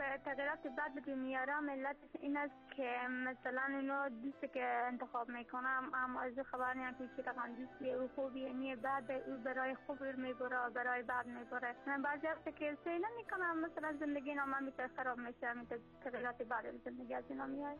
تغییرات بعد به میاره ملت این است که مثلا اینا دوستی که انتخاب میکنم اما از خبر نیست که چی رقم دوستی او خوبیه نیه بعد او برای خوب میبره برای بد میبره. من بعضی وقت که سیل میکنم مثلا زندگی نامم میتونه خراب میشه، میتونه تغییرات بعد زندگی از اینا میاد.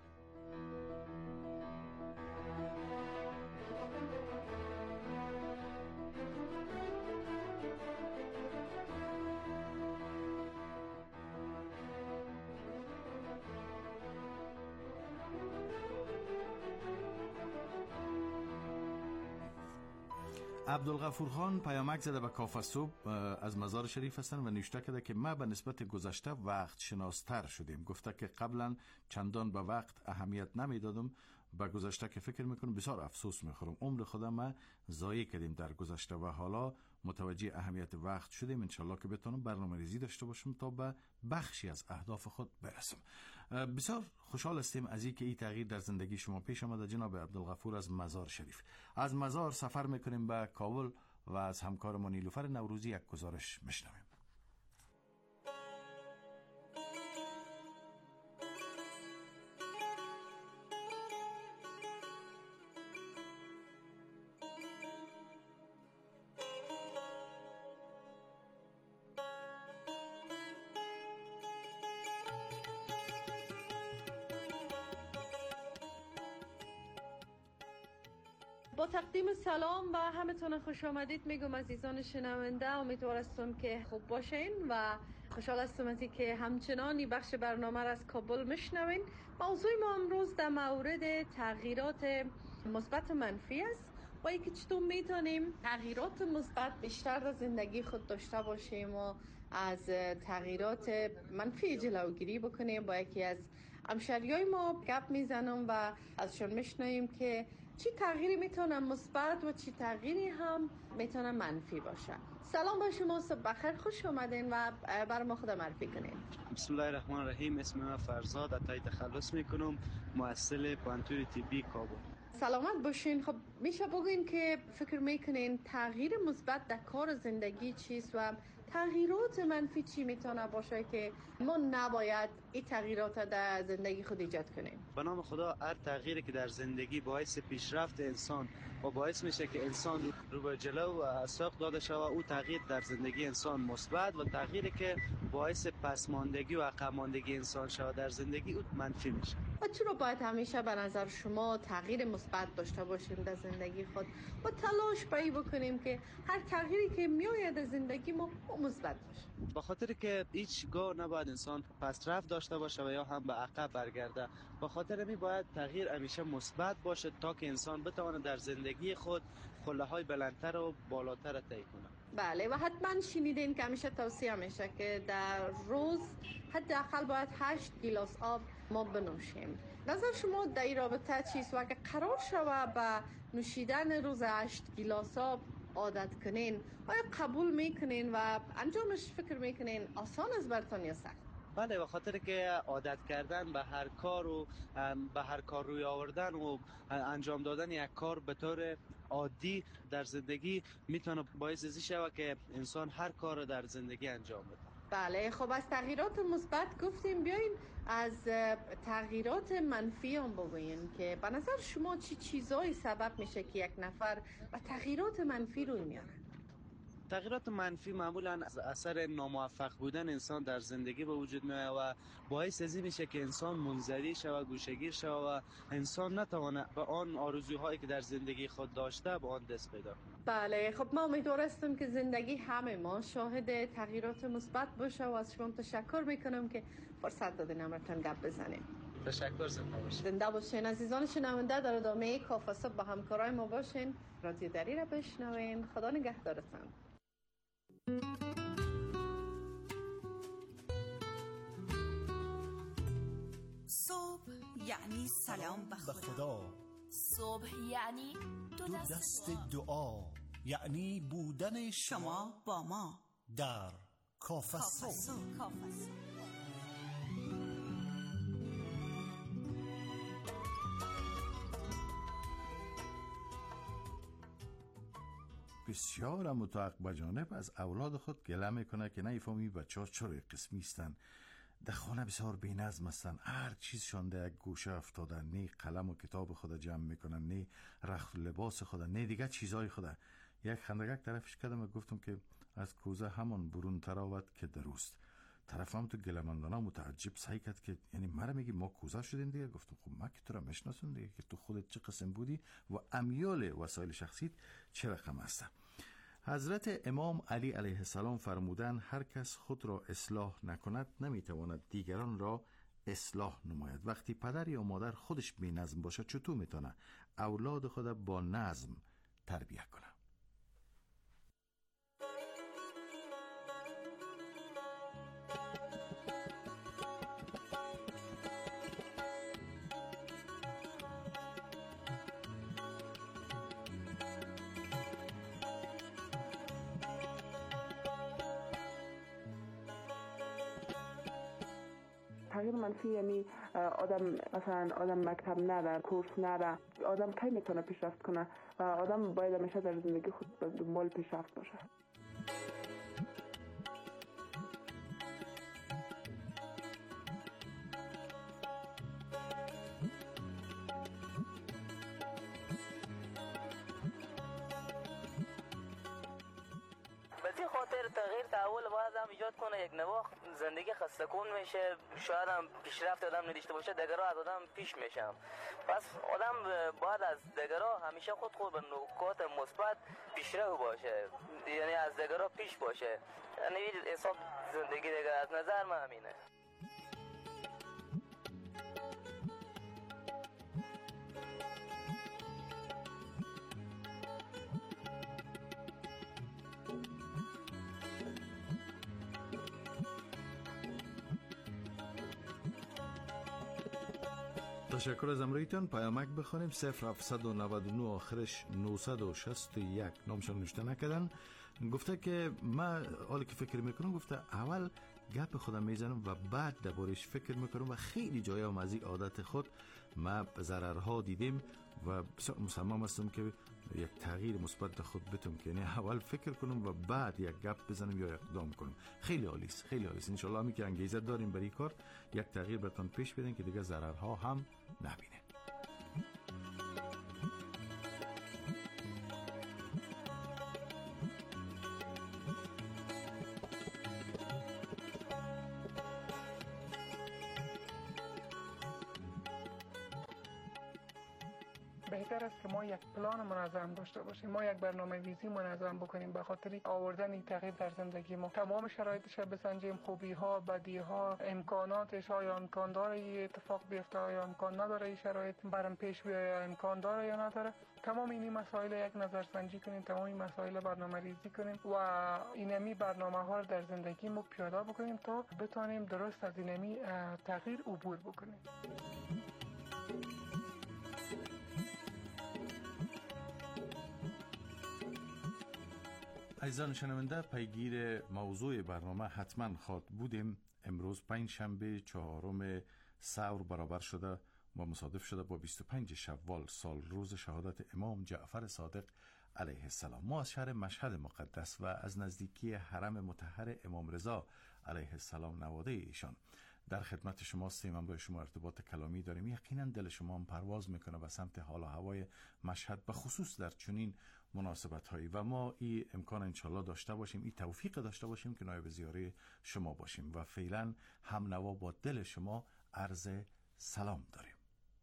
عبدالغفور خان پیامک زده به کافه صبح از مزار شریف هستن و نوشته کرده که ما به نسبت گذشته وقت شناستر شدیم. گفته که قبلا چندان به وقت اهمیت نمیدادم، به گذشته که فکر میکنم بسیار افسوس میخورم. عمر خودم ما ضایع کردیم در گذشته و حالا متوجه اهمیت وقت شدیم. انشالله که بتونم برنامه‌ریزی داشته باشم تا به بخشی از اهداف خود برسم. بسیار خوشحال هستیم از اینکه این تغییر در زندگی شما پیش آمده جناب عبدالغفور از مزار شریف. از مزار سفر میکنیم به کابل و از همکارمون نیلوفر نوروزی یک گزارش میشنویم. با تقدیم سلام و همتون خوش آمدید میگم عزیزان شنونده. امیدوارم که خوب باشین و خوشحال هستم از اینکه همچنانی بخش برنامه را از کابل میشنوین. موضوع ما امروز در مورد تغییرات مثبت و منفی است و اینکه چطور میتونیم تغییرات مثبت بیشتر در زندگی خود داشته باشیم و از تغییرات منفی جلوگیری بکنیم. با یکی از همشریای ما گپ میزنم و ازشون میشنویم که چی تغییری میتونه مثبت و چی تغییری هم میتونه منفی باشه. سلام با شما، صبح بخیر، خوش اومدین و بر ما خود معرفی کنین. بسم الله الرحمن الرحیم. اسم من فرزاد، عطای تخلص میکنم، مؤسس پانتور طبی کابل. سلامت باشین. خب میشه بگین که فکر میکنین تغییر مثبت در کار زندگی چیست و تغییرات منفی چی میتونه باشه که ما نباید این تغییرات در زندگی خود ایجاد کنیم؟ به نام خدا، هر تغییری که در زندگی باعث پیشرفت انسان و باعث میشه که انسان رو به جلو و ساق داده شود، او تغییر در زندگی انسان مثبت، و تغییری که باعث پسماندگی و عقب ماندگی انسان شود در زندگی او منفی میشه. و چرا باید همیشه به نظر شما تغییر مثبت داشته باشیم در زندگی خود و تلاش پای بکنیم که هر تغییری که میآید در زندگی ما مثبت باشه؟ به خاطر که هیچگاه نباید انسان پسرفت داشته باشه و یا هم به عقب برگرده. به خاطر می باید تغییر همیشه مثبت باشه تا که انسان بتونه در زندگی خود پله‌های بلندتر و بالاتر طی کنه. بله، و حتما شنیدین که همیشه توصیه میشه که در روز حداقل باید 8 گیلاس آب ما بنوشیم. نظر شما در این رابطه چیست؟ و که قرار شوه به نوشیدن روز 8 گیلاس آب عادت کنین، آیا قبول میکنین و انجامش فکر میکنین آسان است براتون یا سخت؟ بله، به خاطر که عادت کردن به هر کار و به هر کار روی آوردن و انجام دادن یک کار به طور عادی در زندگی میتونه باعث ازی شود که انسان هر کار در زندگی انجام بده. بله، خب از تغییرات مثبت گفتیم، بیاین از تغییرات منفی هم بگوین که به نظر شما چی چیزایی سبب میشه که یک نفر و تغییرات منفی روی میاره؟ تغییرات منفی معمولا از اثر ناموفق بودن انسان در زندگی به وجود میاد و باعث ازی میشه که انسان منزوی شود، گوشه‌گیر شود و انسان نتونه به آن آرزوهایی که در زندگی خود داشته به آن دست پیدا کنه. بله، خب ما امیدوارم که زندگی همه ما شاهد تغییرات مثبت باشه و از شما تشکر میکنم که فرصت دادین امروز گپ بزنیم. تشکر. زنده باشین عزیزان شنونده. در ادامه کافه صبح با همکارای ما باشین، رادیو دری را بشنوین. خدا نگهدارتان. صبح یعنی سلام به خدا. صبح یعنی دو دست دعا، یعنی بودن شما با ما در کافه صبح. بسیار متعاقب جانب از اولاد خود گله میکنه که نمیفهمی بچه ها چرا قسمی هستن. در خانه بسیار بی‌نظم هستن، هر چیز شانده یک گوشه افتادن، نه قلم و کتاب خود جمع میکنن، نه رخت و لباس خود، نه دیگه چیزای خود. یک خندگک طرفش کردم و گفتم که از کوزه همان برون تراود که دروست. طرف هم تو گلمندانه متعجب سعی کرد که یعنی مرا میگی ما کوزه شدیم دیگه. گفتم خب من که تو را میشناسم دیگه که تو خودت چه قسم بودی و امیال وسایل شخصیت چه رقم هست. حضرت امام علی علیه السلام فرمودند هر کس خود را اصلاح نکند نمیتواند دیگران را اصلاح نماید. وقتی پدر یا مادر خودش بی نظم باشه چطور میتونه اولاد خود با نظم تربیت کنه؟ تغییر منفی یعنی آدم مکتب نره، کورس نره، آدم کی میتونه پیشرفت کنه و آدم باید همیشه در زندگی خود دنبال پیشرفت باشه. خاطر تغییر تحول باید هم ایجاد کنه. یک نواخت زندگی خسته کن میشه، شاید هم پیشرفت آدم نداشته باشه، دگرها از آدم پیش میشم. پس آدم باید از دگرها همیشه خود به نکات مثبت پیشرو باشه، یعنی از دگرها پیش باشه. یعنی حساب زندگی دیگه از نظر من همینه. تشکر از امرویتان. پیامک بخونیم 0799 آخرش 961 نامشان نوشته نکردن. گفته که من حالی که فکر میکنم، گفته اول گپ خودم میزنم و بعد دربارش فکر میکنم و خیلی جایم از این عادت خود ما ضررها دیدیم و بسیار مصمم هستم که یک تغییر مثبت در خود بتم که یعنی اول فکر کنم و بعد یک گپ بزنم یا اقدام کنم. خیلی عالی است، خیلی عالی است. ان شاء الله می که انگیزه داریم برای کار یک تغییر براتون پیش بدین که دیگه ضررها هم نبینه. بهتر است که ما یک پلان منظم داشته باشیم، ما یک برنامه‌ریزی منظم بکنیم به خاطر آوردن این تغییر در زندگی ما. تمام شرایطش را بسنجیم، خوبی‌ها، بدی‌ها، امکاناتش، آیا امکان داره این اتفاق بیفته، آیا امکان نداره این شرایط برام پیش بیاد، امکان داره یا نداره. تمام این مسائل یک نظرسنجی کنیم، تمام این مسائل برنامه‌ریزی کنیم و اینمی برنامه‌ها رو در زندگی ما پیاده بکنیم تا بتونیم درست از اینمی تغییر عبور بکنیم. عزیزان شنونده، پیگیر موضوع برنامه حتما خواد بودیم. امروز پنجشنبه 4 ثور برابر شده و مصادف شده با 25 شوال سال روز شهادت امام جعفر صادق علیه السلام. ما از شهر مشهد مقدس و از نزدیکی حرم مطهر امام رضا علیه السلام نواده ایشان در خدمت شما هستیم. امروز شما ارتباط کلامی داریم. یقینا دل شما هم پرواز میکنه به سمت حال و هوای مشهد، به خصوص در چنین مناسبت هایی و ما این امکان انشالله داشته باشیم، این توفیق داشته باشیم که نایب زیاره شما باشیم و فعلا هم نوا با دل شما عرض سلام داریم.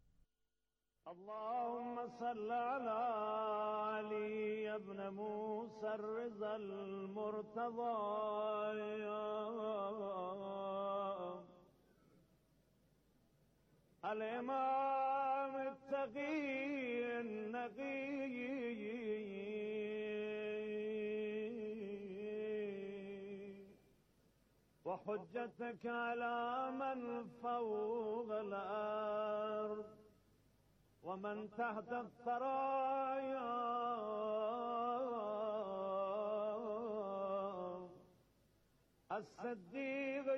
اللهم صل على علي ابن موسى الرضا المرتضى الامام التقي النقي وحجتك على من فوق الأرض ومن تحت الثرايا الصديق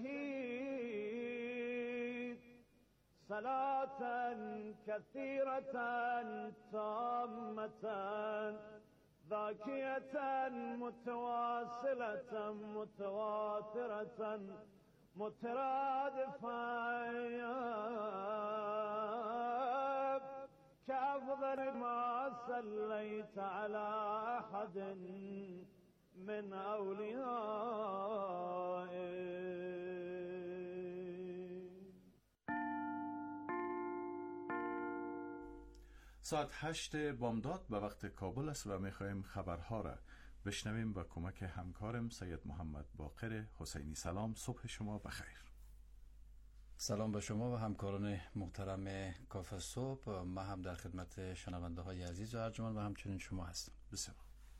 الشهيد صلاة كثيرة تامة ذاكية متواصلة متواترة مترادفا كأفضل ما صليت على أحد من أوليائك. ساعت 8 بامداد به وقت کابل است و میخواهیم خبرها را بشنویم با کمک همکارم سید محمد باقر حسینی. سلام، صبح شما بخیر. سلام به شما و همکاران محترم کافه صبح. ما هم در خدمت شنونده های عزیز و ارجمند و همچنین شما هستم. بسیار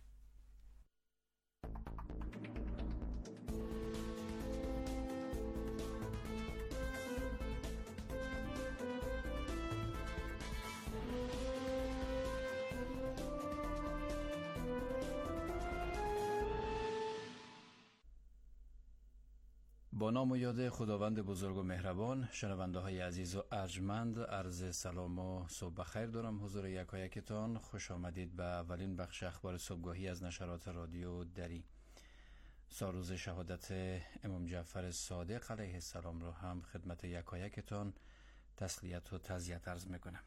با نام و یاد خداوند بزرگ و مهربان، شنونده های عزیز و ارجمند، عرض سلام و صبح بخیر دارم حضور یکایکتان. خوش آمدید به اولین بخش اخبار صبحگاهی از نشرات رادیو دری. سالروز شهادت امام جعفر صادق علیه السلام رو هم خدمت یکایکتان تسلیت و تعزیت عرض میکنم.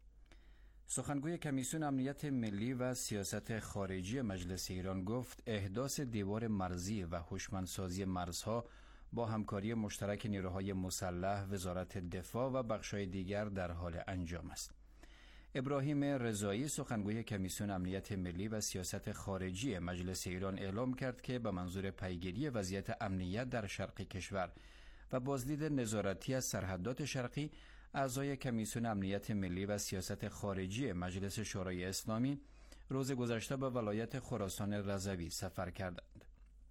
سخنگوی کمیسیون امنیت ملی و سیاست خارجی مجلس ایران گفت احداث دیوار مرزی و هوشمندسازی مرزها با همکاری مشترک نیروهای مسلح، وزارت دفاع و بخش‌های دیگر در حال انجام است. ابراهیم رضایی سخنگوی کمیسیون امنیت ملی و سیاست خارجی مجلس ایران اعلام کرد که به منظور پیگیری وضعیت امنیت در شرق کشور و بازدید نظارتی از سرحدات شرقی، اعضای کمیسیون امنیت ملی و سیاست خارجی مجلس شورای اسلامی روز گذشته به ولایت خراسان رضوی سفر کردند.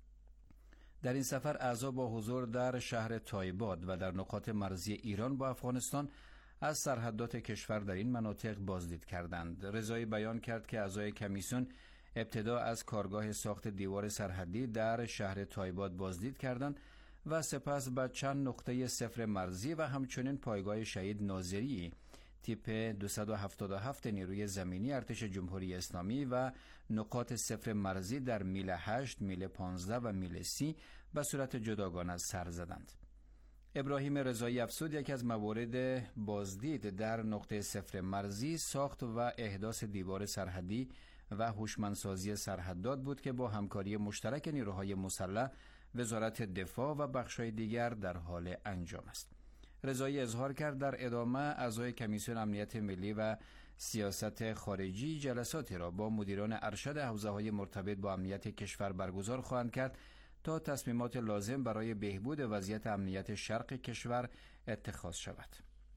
در این سفر اعضا با حضور در شهر تایباد و در نقاط مرزی ایران با افغانستان از سرحدات کشور در این مناطق بازدید کردند. رضایی بیان کرد که اعضای کمیسیون ابتدا از کارگاه ساخت دیوار سرحدی در شهر تایباد بازدید کردند و سپس به چند نقطه صفر مرزی و همچنین پایگاه شهید ناظری تیپ 277 نیروی زمینی ارتش جمهوری اسلامی و نقاط صفر مرزی در میل 8، میل 15 و میل 30 به صورت جداگانه سر زدند. ابراهیم رضایی افزود یکی از موارد بازدید در نقطه صفر مرزی ساخت و احداث دیوار سرحدی و هوشمندسازی سرحدات بود که با همکاری مشترک نیروهای مسلح، وزارت دفاع و بخش‌های دیگر در حال انجام است. رضایی اظهار کرد در ادامه اعضای کمیسیون امنیت ملی و سیاست خارجی جلساتی را با مدیران ارشد حوزه‌های مرتبط با امنیت کشور برگزار خواهند کرد تا تصمیمات لازم برای بهبود وضعیت امنیت شرق کشور اتخاذ شود.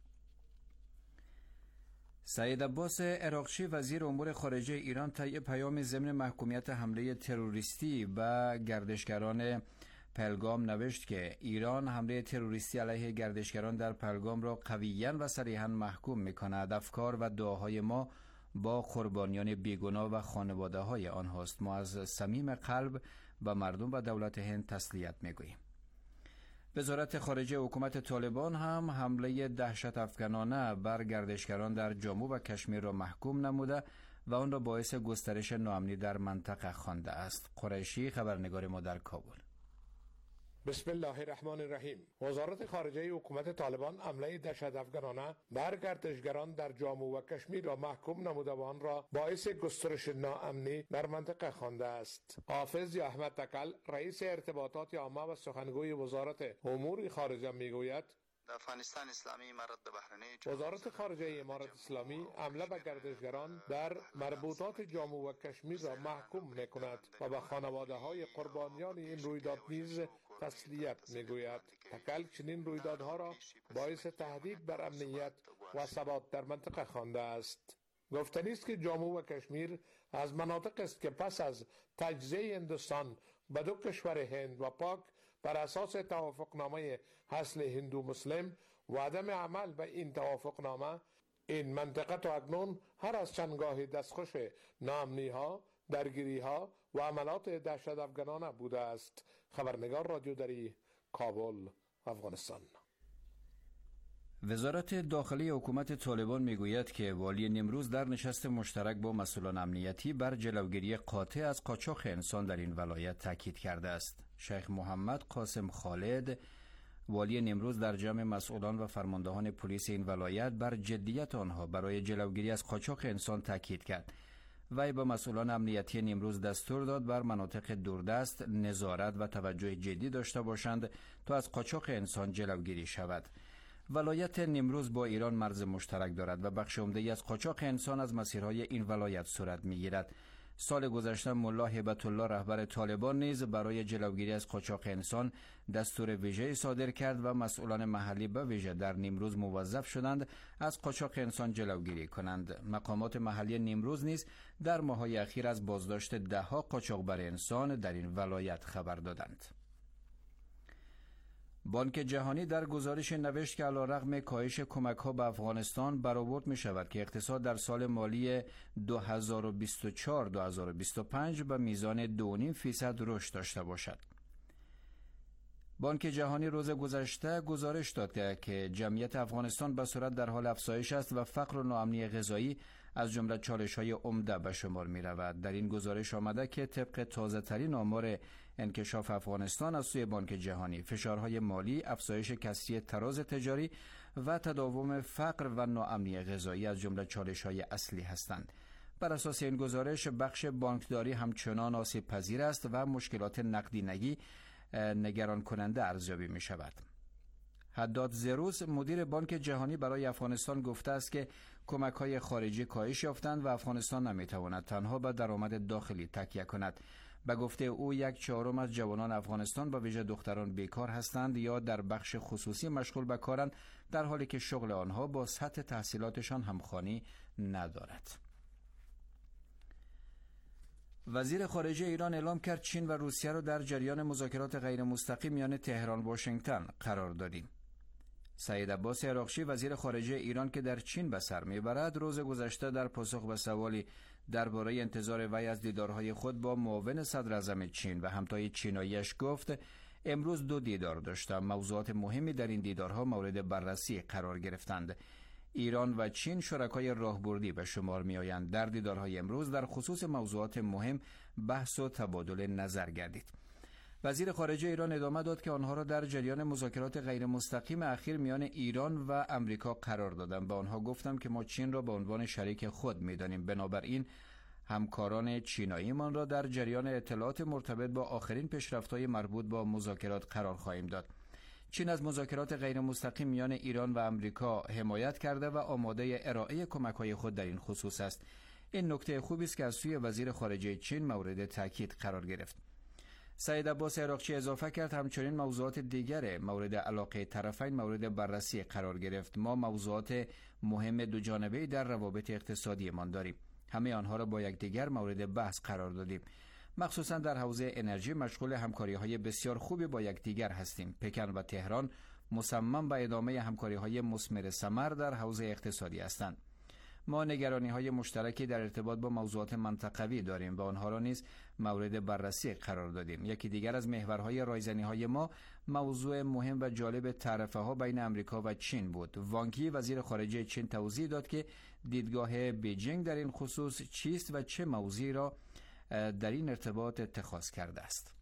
سعید عباس عراقچی وزیر امور خارجه ایران طی پیام ضمن محکومیت حمله تروریستی و گردشگران پهلگام نوشت که ایران حمله تروریستی علیه گردشگران در پهلگام را قویاً و صریحاً محکوم می‌کند. افکار و دعاهای ما با قربانیان بیگناه و خانواده‌های آنهاست. ما از صمیم قلب و مردم و دولت هند تسلیت می‌گوییم. وزارت خارجه حکومت طالبان هم حمله دهشت افکنانه بر گردشگران در جامو و کشمیر را محکوم نموده و آن را باعث گسترش ناامنی در منطقه خوانده است. قریشی خبرنگار ما در کابل. بسم الله الرحمن الرحیم. وزارت خارجه حکومت طالبان حمله دهشت افکنانه بر گردشگران در جامو و کشمیر را محکوم نموده و آن را باعث گسترش ناامنی در منطقه خوانده است. حافظ احمد تکل رئیس ارتباطات عامه و سخنگوی وزارت امور خارجه میگوید افغانستان اسلامی امارت بحرینی وزارت خارجه امارت اسلامی حمله به گردشگران در مربوطات جامو و کشمیر را محکوم میکند و به خانواده های قربانیان این رویداد نیز تسلیت میگوید. تکل چنین رویدادها را باعث تهدید بر امنیت و ثبات در منطقه خوانده است. گفتنی است که جامو و کشمیر از مناطق است که پس از تجزیه هندوستان به دو کشور هند و پاک بر اساس توافقنامه اصل هندو مسلم و عدم عمل به این توافقنامه، این منطقه تا اکنون هر از چندگاهی دستخوش ناامنی ها، درگیری ها و عملات دهشت افکنانه بوده است. خبرنگار رادیو دری، کابل، افغانستان. وزارت داخلی حکومت طالبان میگوید که والی نیمروز در نشست مشترک با مسئولان امنیتی بر جلوگیری قاطع از قاچاق انسان در این ولایت تاکید کرده است. شیخ محمد قاسم خالد والی نیمروز در جمع مسئولان و فرماندهان پلیس این ولایت بر جدیت آنها برای جلوگیری از قاچاق انسان تاکید کرد. وی به مسئولان امنیتی نیمروز دستور داد بر مناطق دوردست نظارت و توجه جدی داشته باشند تا از قاچاق انسان جلوگیری شود. ولایت نیمروز با ایران مرز مشترک دارد و بخش عمده‌ای از قاچاق انسان از مسیرهای این ولایت صورت می‌گیرد. سال گذشته ملا هیبت الله رهبر طالبان نیز برای جلوگیری از قاچاق انسان دستور ویژه صادر کرد و مسئولان محلی به ویژه در نیمروز موظف شدند از قاچاق انسان جلوگیری کنند. مقامات محلی نیمروز نیز در ماه‌های اخیر از بازداشت ده‌ها قاچاقبر انسان در این ولایت خبر دادند. بانک جهانی در گزارش نوشت که علیرغم کاهش کمک‌ها به افغانستان برآورد می‌شود که اقتصاد در سال مالی 2024-2025 به میزان 2.5% رشد داشته باشد. بانک جهانی روز گذشته گزارش داد که جمعیت افغانستان به سرعت در حال افزایش است و فقر و ناامنی غذایی از جمله چالش‌های عمده به شمار می‌رود. در این گزارش آمده که طبق تازه‌ترین آمار انکشاف افغانستان از سوی بانک جهانی، فشارهای مالی، افزایش کسری تراز تجاری و تداوم فقر و ناامنی غذایی از جمله چالش‌های اصلی هستند. بر اساس این گزارش بخش بانکداری همچنان آسیب پذیر است و مشکلات نقدینگی نگران کننده ارزیابی می شود. حداد زروس مدیر بانک جهانی برای افغانستان گفته است که کمک‌های خارجی کاهش یافتند و افغانستان نمی‌تواند تنها به درآمد داخلی تکیه کند. به گفته او 1/4 از جوانان افغانستان به ویژه دختران بیکار هستند یا در بخش خصوصی مشغول به کارند، در حالی که شغل آنها با سطح تحصیلاتشان همخوانی ندارد. وزیر خارجه ایران اعلام کرد چین و روسیه را در جریان مذاکرات غیر مستقیم میان تهران و واشنگتن قرار دادیم. سعید عباس عراقچی وزیر خارجه ایران که در چین به سر میبرد روز گذشته در پاسخ به سوالی درباره انتظار وی از دیدارهای خود با معاون صدر اعظم چین و همتای چیناییش گفت امروز 2 دیدار داشتم. موضوعات مهمی در این دیدارها مورد بررسی قرار گرفتند. ایران و چین شرکای راهبردی به شمار می آیند. در دیدارهای امروز در خصوص موضوعات مهم بحث و تبادل نظر گردید. وزیر خارجه ایران ادامه داد که آنها را در جریان مذاکرات غیر مستقیم اخیر میان ایران و امریکا قرار دادم. به آنها گفتم که ما چین را به عنوان شریک خود می‌دانیم، بنابراین همکاران چیناییمان را در جریان اطلاعات مرتبط با آخرین پیشرفت‌های مربوط با مذاکرات قرار خواهیم داد. چین از مذاکرات غیر مستقیم میان ایران و امریکا حمایت کرده و آماده ارائه کمک‌های خود در این خصوص است. این نکته خوبی است که از سوی وزیر خارجه چین مورد تاکید قرار گرفت. سعید عباس عراقچی اضافه کرد همچنین موضوعات دیگر مورد علاقه طرفین مورد بررسی قرار گرفت. ما موضوعات مهم دو جانبه‌ای در روابط اقتصادی مان داریم. همه آنها را با یکدیگر مورد بحث قرار دادیم. مخصوصا در حوزه انرژی مشغول همکاری‌های بسیار خوبی با یکدیگر هستیم. پکن و تهران مصمم به ادامه همکاری‌های مثمر ثمر در حوزه اقتصادی هستند. ما نگرانی‌های مشترکی در ارتباط با موضوعات منطقوی داریم و آنها را نیز مورد بررسی قرار دادیم. یکی دیگر از محورهای رایزنی‌های ما موضوع مهم و جالب تعرفه‌ها بین امریکا و چین بود. وانگ یی وزیر خارجه چین توضیح داد که دیدگاه بیجینگ در این خصوص چیست و چه موضوعی را در این ارتباط اتخاذ کرده است.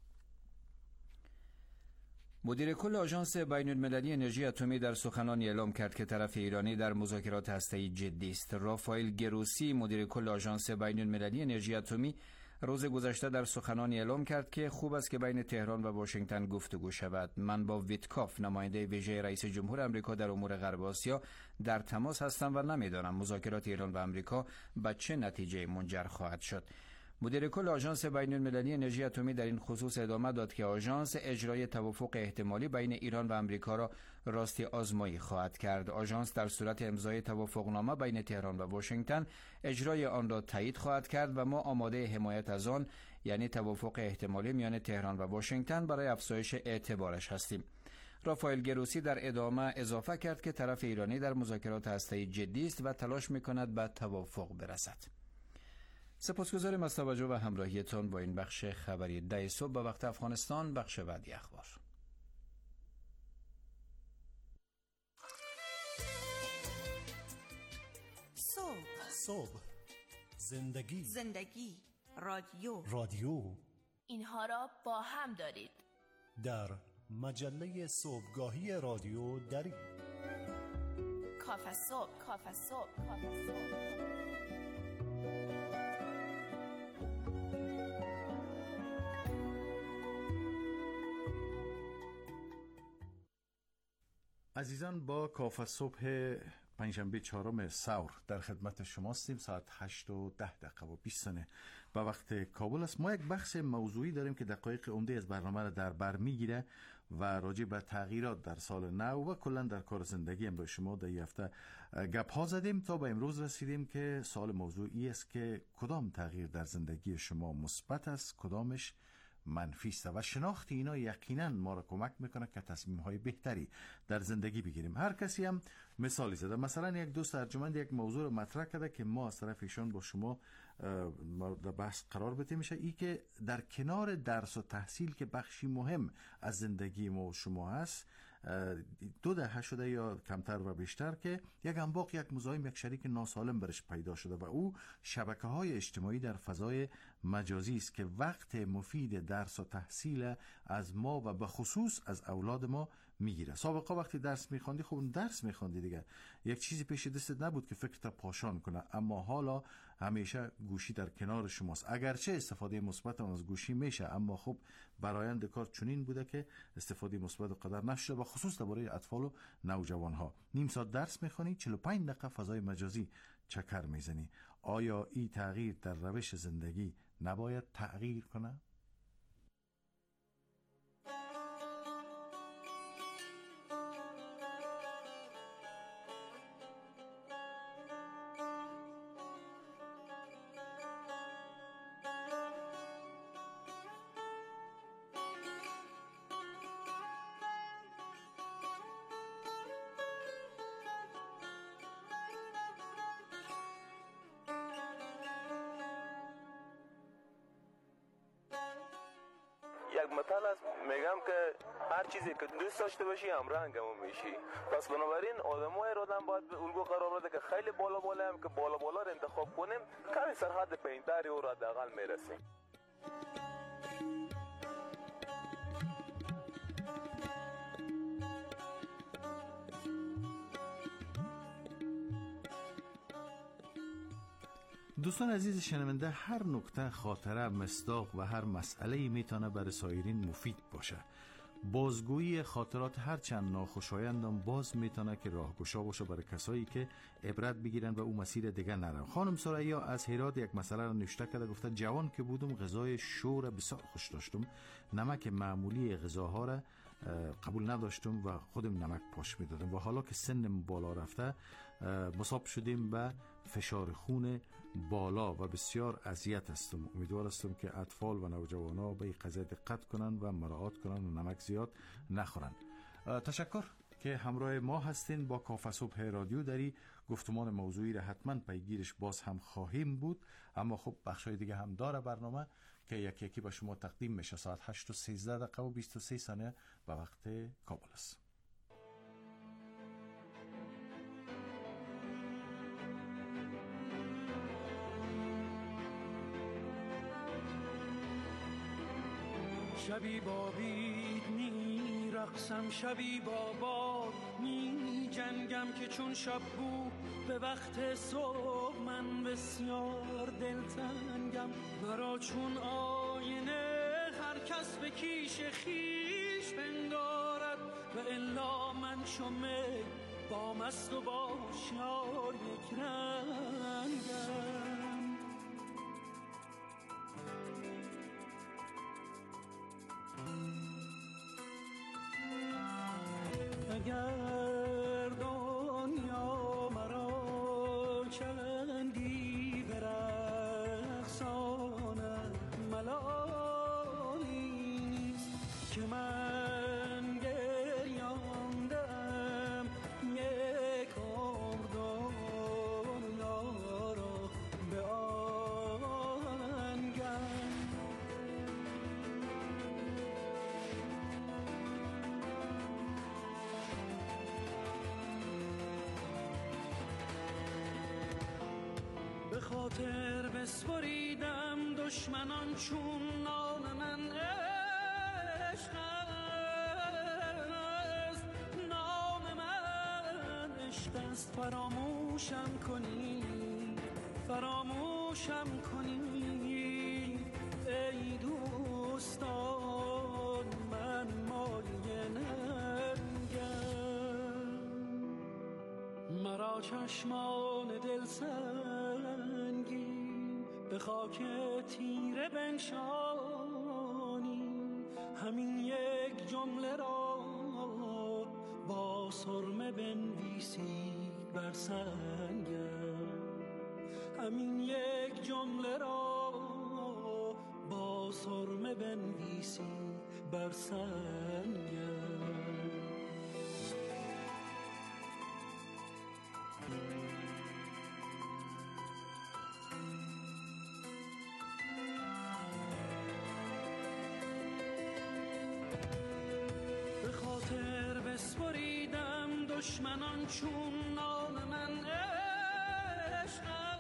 مدیر کل آژانس بین‌المللی انرژی اتمی در سخنانی اعلام کرد که طرف ایرانی در مذاکرات هسته‌ای جدی است. رافائل گروسی مدیر کل آژانس بین‌المللی انرژی اتمی روز گذشته در سخنانی اعلام کرد که خوب است که بین تهران و واشنگتن گفتگو شود. من با ویتکاف نماینده ویژه رئیس جمهور آمریکا در امور غرب آسیا در تماس هستم و نمیدانم مذاکرات ایران و آمریکا به چه نتیجه منجر خواهد شد. مدیر کل آژانس بین‌المللی انرژی اتمی در این خصوص ادامه داد که آژانس اجرای توافق احتمالی بین ایران و آمریکا را راستی آزمایی خواهد کرد. آژانس در صورت امضای توافقنامه بین تهران و واشنگتن اجرای آن را تایید خواهد کرد و ما آماده حمایت از آن، یعنی توافق احتمالی میان تهران و واشنگتن، برای افزایش اعتبارش هستیم. رافائل گروسی در ادامه اضافه کرد که طرف ایرانی در مذاکرات هسته‌ای جدی است و تلاش می‌کند به توافق برسد. سپاسگزاریم از توجه و همراهیتان با این بخش خبری 10 صبح به وقت افغانستان. بخش بعدی اخبار. صبح زندگی رادیو اینها را با هم دارید در مجله صبحگاهی رادیو دری. کافه صبح، کافه صبح، کافه صبح. عزیزان، با کافه صبح پنجشنبه 4 ثور در خدمت شما هستیم. ساعت 8:10 به وقت کابل است. ما یک بحث موضوعی داریم که دقایق عمده از برنامه را در بر میگیره و راجع به تغییرات در سال نو و کلا در کار زندگی هم با شما در این هفته گپ ها زدیم تا به امروز رسیدیم که سوال موضوعی است که کدام تغییر در زندگی شما مثبت است، کدامش منفی است و شناخت اینا یقینا ما را کمک میکنه که تصمیم های بهتری در زندگی بگیریم. هر کسی هم مثالی زده. مثلا یک دوست ارجمند یک موضوع رو مطرح کرده که ما از طرف ایشان با شما در بحث قرار بده میشه، ای که در کنار درس و تحصیل که بخشی مهم از زندگی ما و شما هست، 2 دهه شده یا کمتر و بیشتر که یک انباق، یک مزاحم، یک شریک ناسالم برش پیدا شده و او شبکه‌های اجتماعی در فضای مجازی است که وقت مفید درس و تحصیل از ما و به خصوص از اولاد ما میگیره. سابقا وقتی درس میخوندی، خب اون درس میخوندی دیگه، یک چیزی پیش دستت نبود که فکرت پاشان کنه، اما حالا همیشه گوشی در کنار شماست. اگرچه استفاده مثبت از گوشی میشه، اما خب برآیند کار چنین بوده که استفاده مثبت قدر نشده، و خصوص درباره اطفال و نوجوانها. نیم ساعت درس میخونی، 45 دقیقه فضای مجازی چکر میزنی. آیا این تغییر در روش زندگی نباید تغییر کنه؟ یک مثال است، میگم که هر چیزی که دوست داشته باشی هم رنگ هم میشی. پس بنابراین آدمای رو هم باید به الگو قرار بده که خیلی بالا هم که بالا رو انتخاب کنیم، کمی سرحد پایین‌تری او را حداقل میرسیم. دوستان عزیز شنونده، هر نکته، خاطره، مصداق و هر مسئله‌ای میتونه برای سایرین مفید باشه. بازگویی خاطرات هرچند ناخوشایندم باز میتونه که راهگشا باشه برای کسایی که عبرت بگیرن و او مسیر دیگه نرن. خانم سریا از هرات یک مسئله رو نوشته کرده، گفته جوان که بودم غذای شو را بسیار خوش داشتم، نمک معمولی غذاها را قبول نداشتم و خودم نمک پاش میدادم و حالا که سنم بالا رفته مصاب شدیم به فشار خون بالا و بسیار اذیت هستم. امیدوار هستم که اطفال و نوجوانان به این قضیه دقت کنن و مراعات کنن و نمک زیاد نخورن. تشکر که همراه ما هستین. با کافه صبح رادیو دری گفتمان موضوعی را حتما پیگیرش باز هم خواهیم بود، اما خب بخشای دیگه هم داره برنامه که یکی یکی با شما تقدیم میشه. ساعت 8:13 و 23 ثانیه به وقت کابل است. شبی با بید می رقصم، شبی با باد می جنگم که چون شب بود به وقت صبح من بسیار دلتنگم. برا چون آینه هر کس به کیش خیش پندارد و الا من شمه با مست و با هوشیار یک رنگم. اگر دنیا مرا چندی برقصاند، ملالی نیست که من گریاندم یک عمر دنیا را به آهنگم. به خاطر بسپریدم دشمنان چون نام من عشقند. سخت است فراموشم کنی، فراموشم کنی ای دوستان، من مایه ننگم. مرا چشمان دل سنگی به خاک تیره بنشانی، همین یک جمله را با سرمه بنویسید بر سنگم، همین یک جمله را با سرمه بنویسید بر سنگم. به خاطر بسپریدم دشمنان چون نام من عشق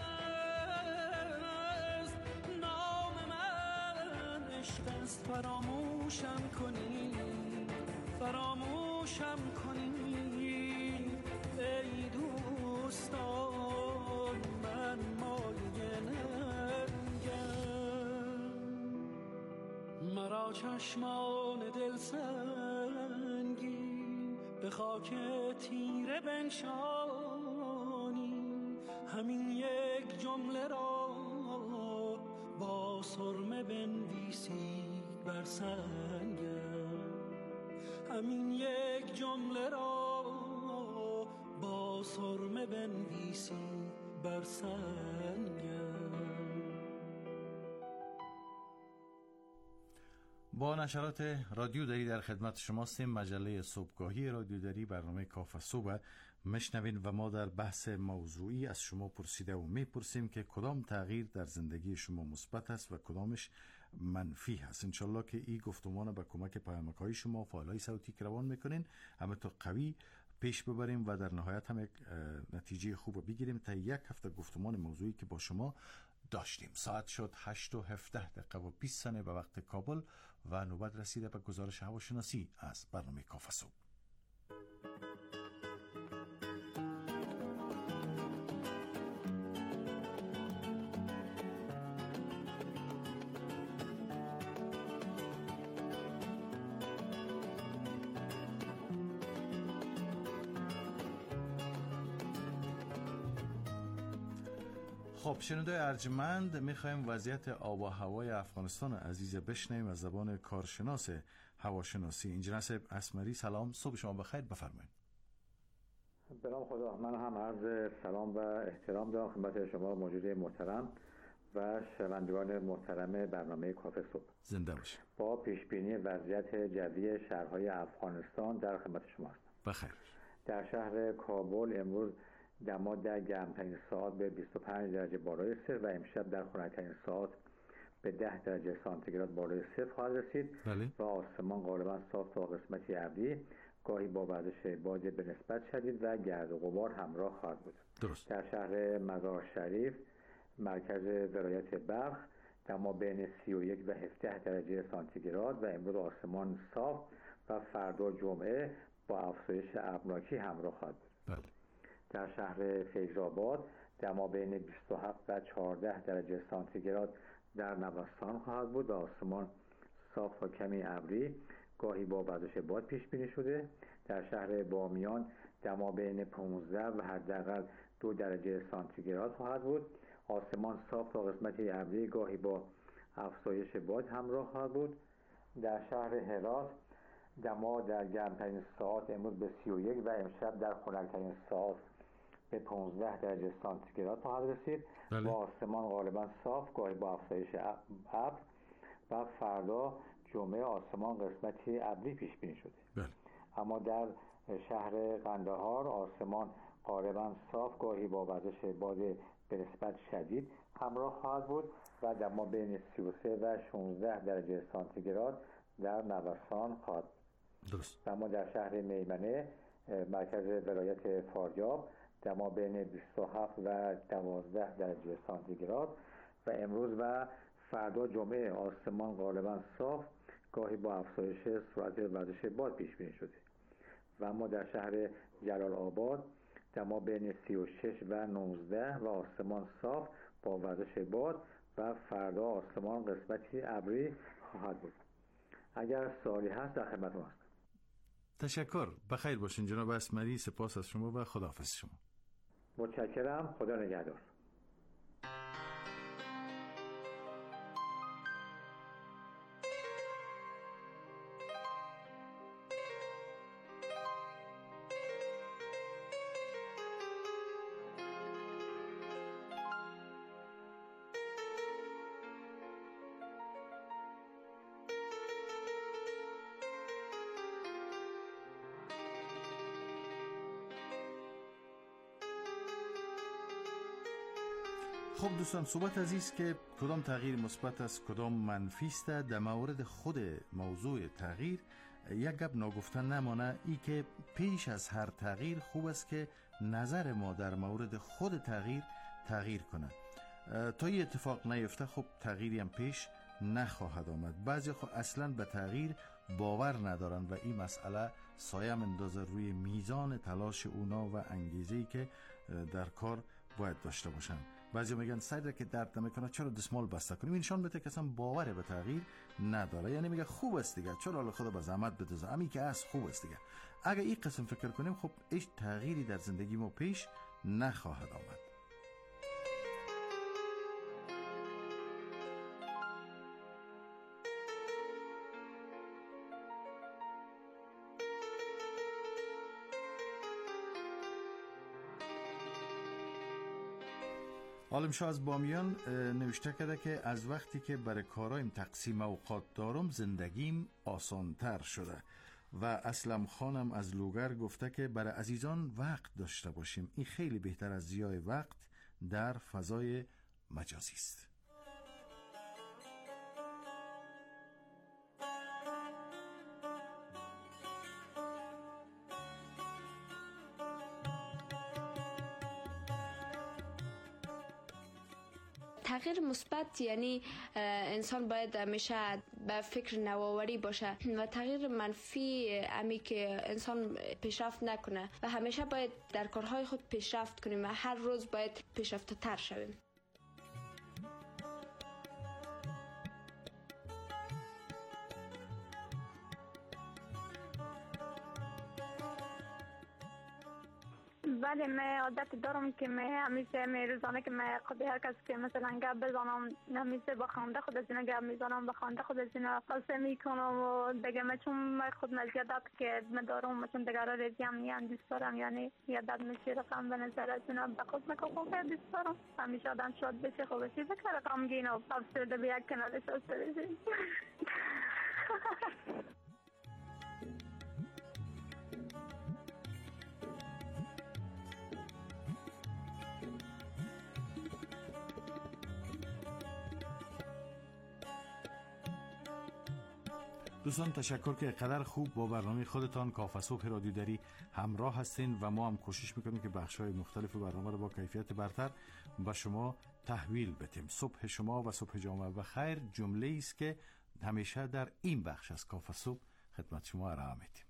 است، نام من عشق است. فراموشم کنی، فراموشم کنی ای دوستان، من مایه ننگم. مرا چشمان دل سنگی به خاک تیره بنشانی، همین یک جمله را با سرمه بنویسید بر سنگم، همین یک جمله را با سرمه بنویسید بر سنگم. با نشرات رادیو دری در خدمت شماستیم. مجله صبحگاهی رادیو دری برنامه کاف صبح مشنوین و ما در بحث موضوعی از شما پرسیده و میپرسیم که کدام تغییر در زندگی شما مثبت است و کدامش منفی هست. انشالله که این گفتمان به کمک پیامک‌های شما فایل‌های صوتی که روان میکنین همه تو قوی پیش ببریم و در نهایت هم یک نتیجه خوب بگیریم تا یک هفته گفتمان موضوعی که با شما داشتیم. ساعت شد 8:17 به وقت کابل و نوبت رسیده به گزارش هواشناسی از برنامه کاف صبح. خب شنونده ارجمند، میخوایم وضعیت آب و هوای افغانستان عزیز بشنویم از زبان کارشناس هواشناسی انجینر اسمری. سلام، صبح شما بخیر، بفرمایید. به نام خدا. من هم عرض سلام و احترام دارم خدمت شما موجود محترم و شنوندگان محترم برنامه کاف صبح. زنده باشید. با پیشبینی وضعیت جوی شهرهای افغانستان در خدمت شما هستم. بخیر. در شهر کابل امروز دما در گرمترین ساعت به 25 درجه بالای صفر و امشب در خنک‌ترین ساعت به 10 درجه سانتیگراد بالای صفر خواهد رسید. بله. و آسمان غالبا صاف تا قسمتی ابری، گاهی با وزش باد به نسبت شدید و گرد و غبار همراه خواهد بود. درست. در شهر مزار شریف مرکز ولایت بلخ دما بین 31 و 17 درجه سانتیگراد و امروز آسمان صاف و فردا جمعه با افزایش ابرناکی همراه خواهد بود. بله. در شهر فیض‌آباد دما بین 27 و 14 درجه سانتیگراد در نوستان خواهد بود و آسمان صاف و کمی ابری، گاهی با وزش باد پیش بینی شده. در شهر بامیان دما بین 15 و حداقل 2 درجه سانتیگراد خواهد بود. آسمان صاف تا قسمتی ابری، گاهی با افزایش باد همراه خواهد بود. در شهر هرات دما در گرمترین ساعت امروز به 31 و امشب در خنک‌ترین ساعت به 15 درجه سانتیگراد خواهد رسید. بله. و آسمان غالبا صاف، گاهی با افزایش ابر و فردا جمعه آسمان قسمتی ابری پیش بینی شده. بله. اما در شهر قندهار آسمان غالبا صاف، گاهی با وزش باد به نسبت شدید همراه خواهد بود و دما بین 33 و 16 درجه سانتیگراد در نوسان خواهد بود. درست. اما در شهر میمنه مرکز ولایت فاریاب دما بین 27 و 12 درجه سانتیگراد و امروز و فردا جمعه آسمان غالبا صاف، گاهی با افزایش سرعت وزش باد پیش بینی شده. و اما در شهر جلال آباد دما بین 36 و 19 و آسمان صاف با وزش باد و فردا آسمان قسمتی ابری خواهد بود. اگر سوالی هست در خدمتتون هستم. تشکر. بخیر باشین جناب اسمری. سپاس از شما و خداحافظ شما. متشکرم. خدا نگهدار. خب دوستان، صحبت عزیز که کدام تغییر مثبت است کدام منفی است، در مورد خود موضوع تغییر یک گپ ناگفتن نمانه، ای که پیش از هر تغییر خوب است که نظر ما در مورد خود تغییر کنه. تا این اتفاق نیفته خب تغییری هم پیش نخواهد آمد. بعضی خب اصلا به تغییر باور ندارن و این مسئله سایه اندازه روی میزان تلاش اونا و انگیزه‌ای که در کار باید داشته باشن. بعضی میگن سر که درد نمیکنه چرا دستمال بسته کنیم. اینشان بده که اصلا باور به تغییر نداره، یعنی میگه خوب است دیگه، چرا حالا خدا به زحمت بدوزه، همین که از خوب است دیگه. اگه این قسم فکر کنیم خب هیچ تغییری در زندگی ما پیش نخواهد آمد. عالم شاه از بامیان نوشته کرده که از وقتی که برای کارایم تقسیم اوقات دارم زندگیم آسانتر شده. و اسلم خانم از لوگر گفته که برای عزیزان وقت داشته باشیم، این خیلی بهتر از ضیاع وقت در فضای مجازی است. تغییر مثبت یعنی انسان باید همیشه به فکر نوآوری باشه و تغییر منفی امی که انسان پیشرفت نکنه و همیشه باید در کارهای خود پیشرفت کنیم و هر روز باید پیشرفته تر شویم. بله، من عادت دارم که من همیشه روزانه که من خود هر کس که مثلا گپ بزنم همیشه با خانده خود از اینا گپ میزنم، با خانده خود از اینا قصه میکنم و دیگه من چون من خود مزیادت که من دارم، من چون دیگه را ریزیم نیان دوست دارم، یعنی یادت میشه رقم به نظر از اینا به خود میکنم خیلی دوست دارم. همیشه آدم شاد بشه، خوب بشه، بکر رقم گین و افسرده به یک کنارش افسرده. دوستان تشکر که قدر خوب با برنامه خودتان کافه صبح رادیو دری همراه هستین و ما هم کوشش میکنیم که بخش‌های مختلف برنامه رو با کیفیت برتر به شما تحویل بدیم. صبح شما و صبح جامعه بخیر جمله‌ای است که همیشه در این بخش از کافه صبح خدمت شما ارائه میدیم.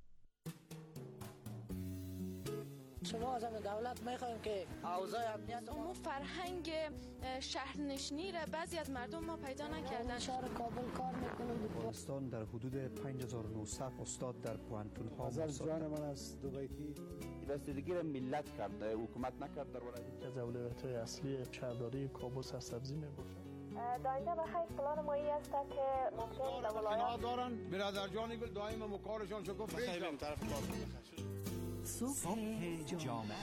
شما از دولت میخوایم که اوضاع امنیت ما فرهنگ شهرنشینی را بعضی از مردم ما پیدا نکردن. شهر کابل کار میکنم. افغانستان در حدود 5900 استاد در پوهنتون ها از جان من از دوبیتی رسیدگی را ملت کرده، حکومت نکرد. در ولایت که از اولویت‌های اصلی شهرداری کابل سرسبزی میباشد. داینده به خیلی پلان مایی است که ممکن در ولایت دارن برادر جانی گل دائم مکارشان شکو خیلی طرف کار صبح جامعه.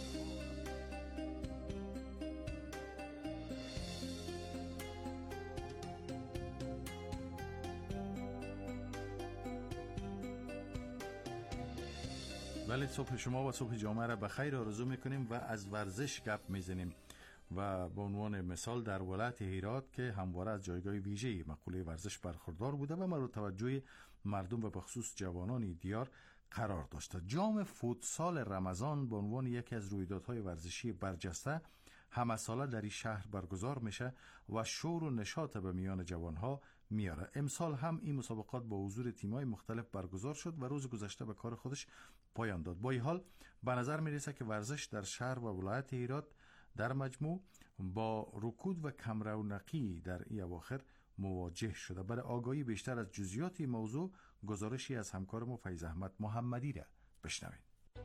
ولی صبح شما و صبح جامعه را بخیر آرزو میکنیم و از ورزش گپ میزنیم و به عنوان مثال در ولایت هرات که همواره از جایگاه ویژه‌ای مقوله ورزش برخوردار بوده و مورد توجه مردم و به خصوص جوانان دیار قرار داشته. جام فوتسال رمضان به عنوان یکی از رویدادهای ورزشی برجسته همه ساله در این شهر برگزار میشه و شور و نشاط به میان جوانها میاره. امسال هم این مسابقات با حضور تیم‌های مختلف برگزار شد و روز گذشته به کار خودش پایان داد. با این حال به نظر میرسه که ورزش در شهر و ولایت هرات در مجموع با رکود و کم رونقی در این اواخر مواجه شده. برای آگاهی بیشتر از جزئیات این موضوع گزارشی از همکارم فیض احمد محمدی را بشنوید.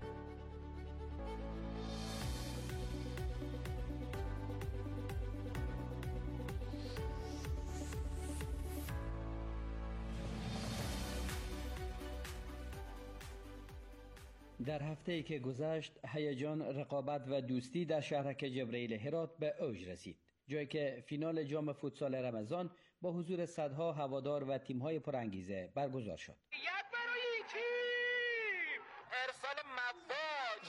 در هفته‌ای که گذشت هیجان، رقابت و دوستی در شهرک جبرئیل هرات به اوج رسید، جایی که فینال جام فوتسال رمضان با حضور صدها هوادار و تیم‌های پرانگیزه برگزار شد. ارسال مواج،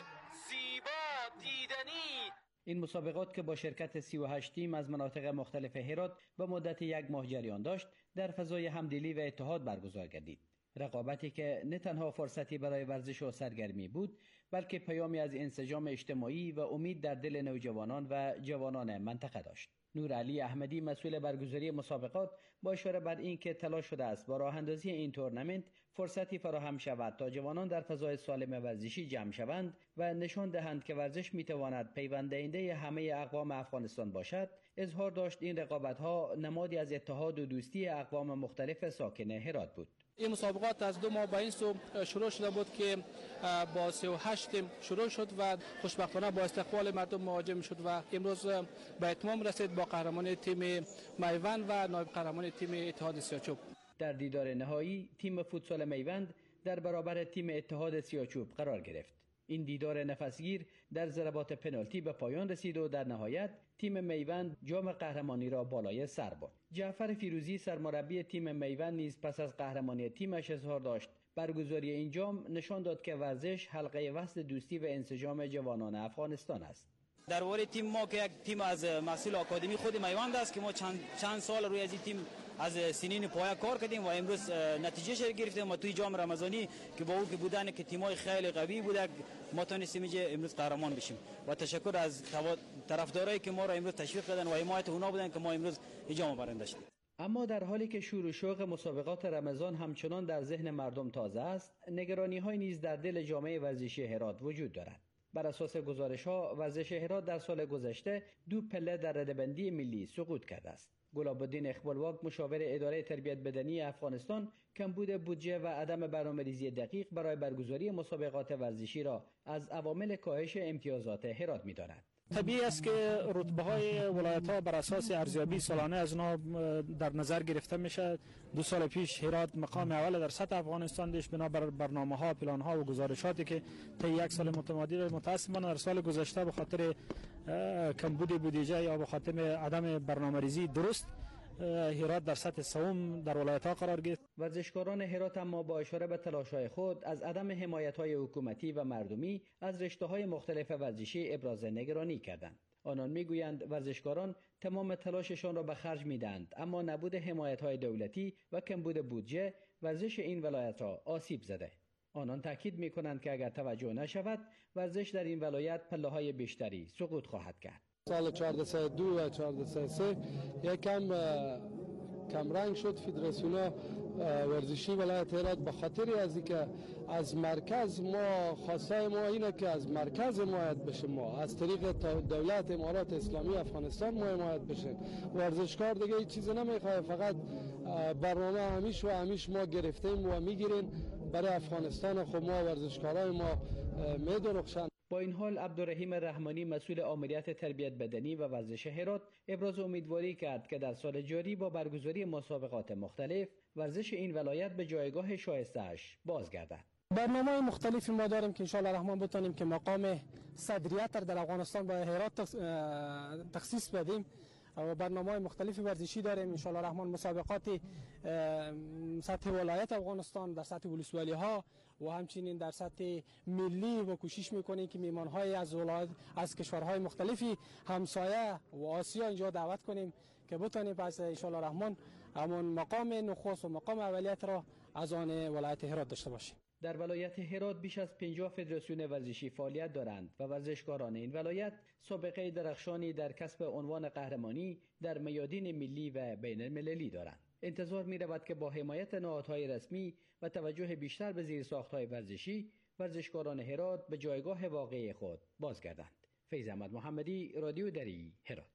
زیبا، دیدنی. این مسابقات که با شرکت 38 تیم از مناطق مختلف هرات به مدت یک ماه جریان داشت، در فضای همدلی و اتحاد برگزار گردید. رقابتی که نه تنها فرصتی برای ورزش و سرگرمی بود، بلکه پیامی از انسجام اجتماعی و امید در دل نوجوانان و جوانان منطقه داشت. نورعلی احمدی مسئول برگزاری مسابقات با اشاره بر این که تلاش شده است با راه اندازی این تورنمنت فرصتی فراهم شود تا جوانان در فضای سالم ورزشی جمع شوند و نشان دهند که ورزش میتواند پیوند دهنده همه اقوام افغانستان باشد، اظهار داشت این رقابت‌ها نمادی از اتحاد و دوستی اقوام مختلف ساکن هرات بود. این مسابقات از 2 ماه با این سو شروع شده بود که با 38 تیم شروع شد و خوشبختانه با استقبال مردم مواجه شد و امروز به اتمام رسید با قهرمانی تیم میوند و نایب قهرمانی تیم اتحاد سیاچوب. در دیدار نهایی تیم فوتسال میوند در برابر تیم اتحاد سیاچوب قرار گرفت. این دیدار نفسگیر در ضربات پنالتی به پایان رسید و در نهایت تیم میوند جام قهرمانی را بالای سر برد. جعفر فیروزی سرمربی تیم میوند نیز پس از قهرمانی تیمش اظهار داشت برگزاری این جام نشان داد که ورزش حلقه وصل دوستی و انسجام جوانان افغانستان است. درباره تیم ما که یک تیم از محصول آکادمی خود میوند است که ما چند سال روی از این تیم از سنین پایه کار کردیم و امروز نتیجه شر گرفتیم و توی جام رمضانی که با او که بودن که تیمای خیلی قوی بوده ما تونستیم امروز قهرمان بشیم و تشکر از طرفدارایی که ما را امروز تشویق کردن و حمایت اونا بودن که ما امروز این جام برنده شدیم. اما در حالی که شور و شوق مسابقات رمضان همچنان در ذهن مردم تازه است، نگرانی‌های نیز در دل جامعه ورزشی هرات وجود دارد. بر اساس گزارش‌ها ورزش هرات در سال گذشته 2 پله در رده‌بندی ملی سقوط کرده است. گلاب‌الدین اقبالواق مشاور اداره تربیت بدنی افغانستان کمبود بودجه و عدم برنامه‌ریزی دقیق برای برگزاری مسابقات ورزشی را از عوامل کاهش امتیازات هرات می‌داند. طبیعی است که رتبه‌های ولایت‌ها بر اساس ارزیابی سالانه از اونا در نظر گرفته میشه. 2 سال پیش هرات مقام اول در سطح افغانستان داشت بنابر برنامه‌ها، پلان‌ها و گزارشاتی که طی 1 سال متمادی متأسفانه در سال گذشته به خاطر کمبود بودجه یا به خاطر عدم برنامه‌ریزی درست هرات در سطح سوم در ولایت‌ها قرار گرفت. ورزشکاران هرات اما با اشاره به تلاش‌های خود از عدم حمایت‌های حکومتی و مردمی از رشته‌های مختلف ورزشی ابراز نگرانی کردند. آنان میگویند ورزشکاران تمام تلاششان را به خرج میدهند اما نبود حمایت‌های دولتی و کمبود بودجه ورزش این ولایت را آسیب زده. آنان تاکید می‌کنند که اگر توجه نشود ورزش در این ولایت پله‌های بیشتری سقوط خواهد کرد. سال 1402 و 1403 یکم کمرنگ شد فدراسیون ورزشی ولایت هرات به خاطر از اینکه از مرکز ما خواسته ما اینه که از مرکز حمایت بشه، ما از طریق دولت امارات اسلامی افغانستان ما حمایت بشه. ورزشکار دیگه هیچ چیز نمیخواد، فقط برنامه همیش ما گرفتیم و میگیریم برای افغانستان. خب ما ورزشکارای ما میدرخشن. با این حال عبدالرحیم رحمانی مسئول آمریت تربیت بدنی و ورزش هرات ابراز امیدواری کرد که در سال جاری با برگزاری مسابقات مختلف ورزش این ولایت به جایگاه شایسته‌اش بازگردد. برنامه مختلفی ما داریم که ان شاء الله الرحمن بتونیم که مقام صدریت در افغانستان به هرات تخصیص بدیم و برنامه‌های مختلفی ورزشی داریم ان شاء الله الرحمن. مسابقات سطح ولایت افغانستان، در سطح ولسوالی‌ها و همچنین در سطح ملی و کوشش میکنیم که میهمان‌های از کشورهای مختلفی همسایه و آسیا اینجا دعوت کنیم که بتونیم پس ان شاء الله الرحمن همون مقام نخست و مقام اولیت را از آن ولایت هرات داشته باشیم. در ولایت هرات بیش از 50 فدراسیون ورزشی فعالیت دارند و ورزشکاران این ولایت سابقه درخشانی در کسب عنوان قهرمانی در میادین ملی و بین المللی دارند. انتظار می رود که با حمایت نهادهای رسمی و توجه بیشتر به زیرساخت‌های ورزشی، ورزشکاران هرات به جایگاه واقعی خود بازگردند. فیض احمد محمدی، رادیو دری، هرات.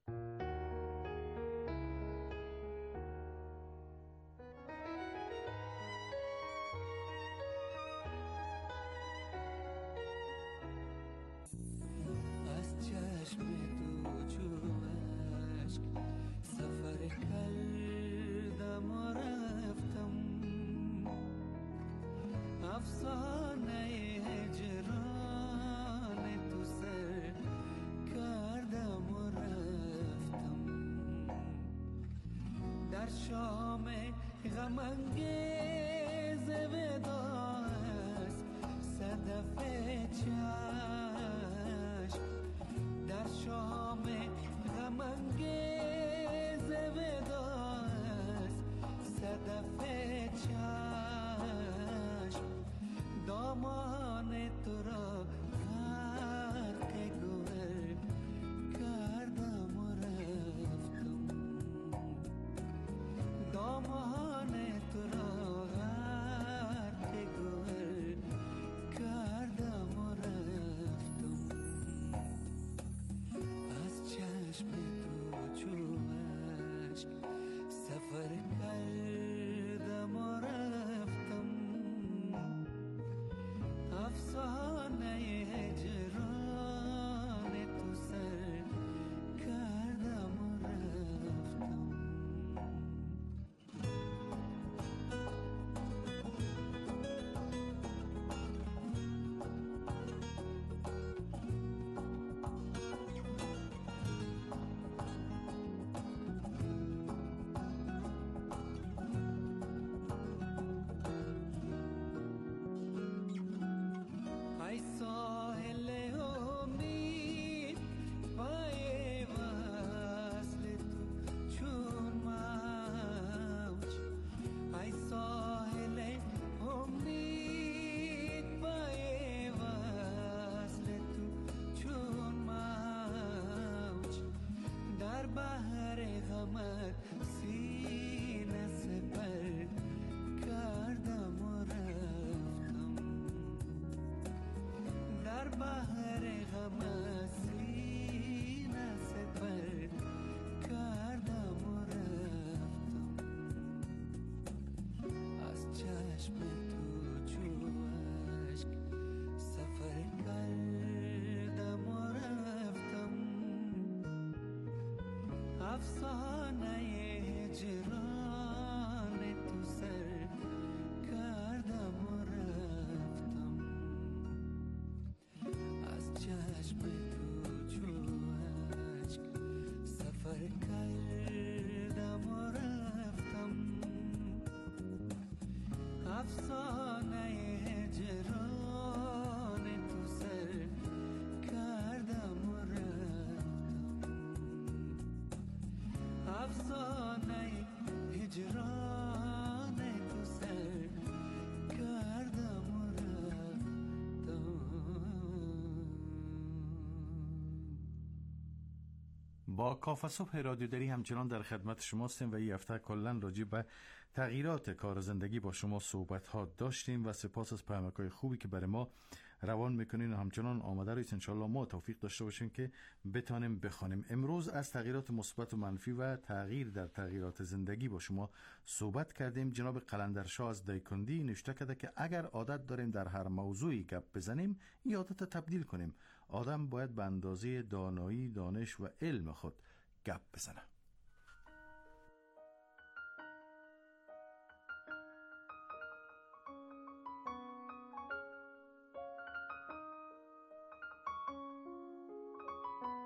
با کافه صبح رادیو دری همچنان در خدمت شما هستیم و این هفته کلا راجع به تغییرات کار زندگی با شما صحبت ها داشتیم و سپاس از پیامک‌های خوبی که برای ما روان میکنین و همچنان آماده روید ان شاءالله ما توفیق داشته باشیم که بتانیم بخوانیم. امروز از تغییرات مثبت و منفی و تغییر در تغییرات زندگی با شما صحبت کردیم. جناب قلندرشاه از دایکندی نوشته کرده که اگر عادت داریم در هر موضوعی گپ بزنیم این عادت تبدیل کنیم. آدم باید به اندازه دانایی، دانش و علم خود گپ بزنه.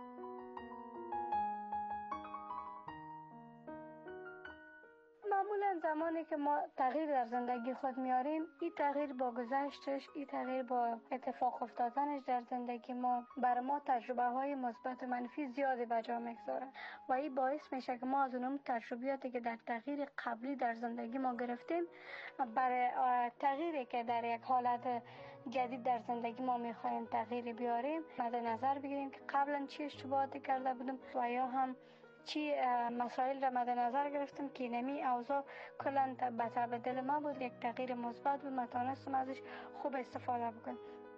معمولا معمولا زمانی که ما تغییر در زندگی خود میاریم، این تغییر با گذشتش، این تغییر با اتفاق افتادنش در زندگی ما بر ما تجربه های مثبت و منفی زیادی به جا میگذاره و این باعث میشه که ما از اون تجربیاتی که در تغییر قبلی در زندگی ما گرفتیم برای تغییری که در یک حالت جدید در زندگی ما میخوایم تغییری بیاریم مد نظر بگیریم که قبلا چی اشتباهاتی کرده بودیم و یا هم چی مسائل را مد نظر گرفتیم که نمی اوضاع کلا به دل ما بود، یک تغییر مثبت بود، ما تونستیم ازش خوب استفاده بکنیم.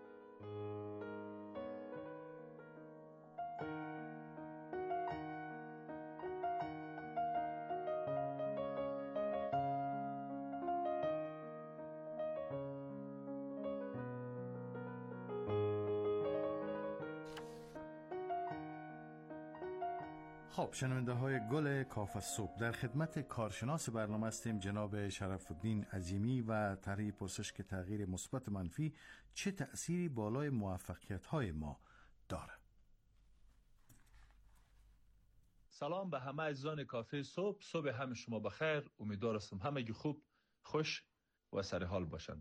خب شنونده های گل کاف صبح، در خدمت کارشناس برنامه هستیم جناب شرف الدین عظیمی و طرح پرسش که تغییر مثبت منفی چه تأثیری بالای موفقیت های ما داره. سلام به همه عزیزان کافه صبح. صبح همه شما بخیر. امیدوار هستم همگی خوب، خوش و سر حال باشن.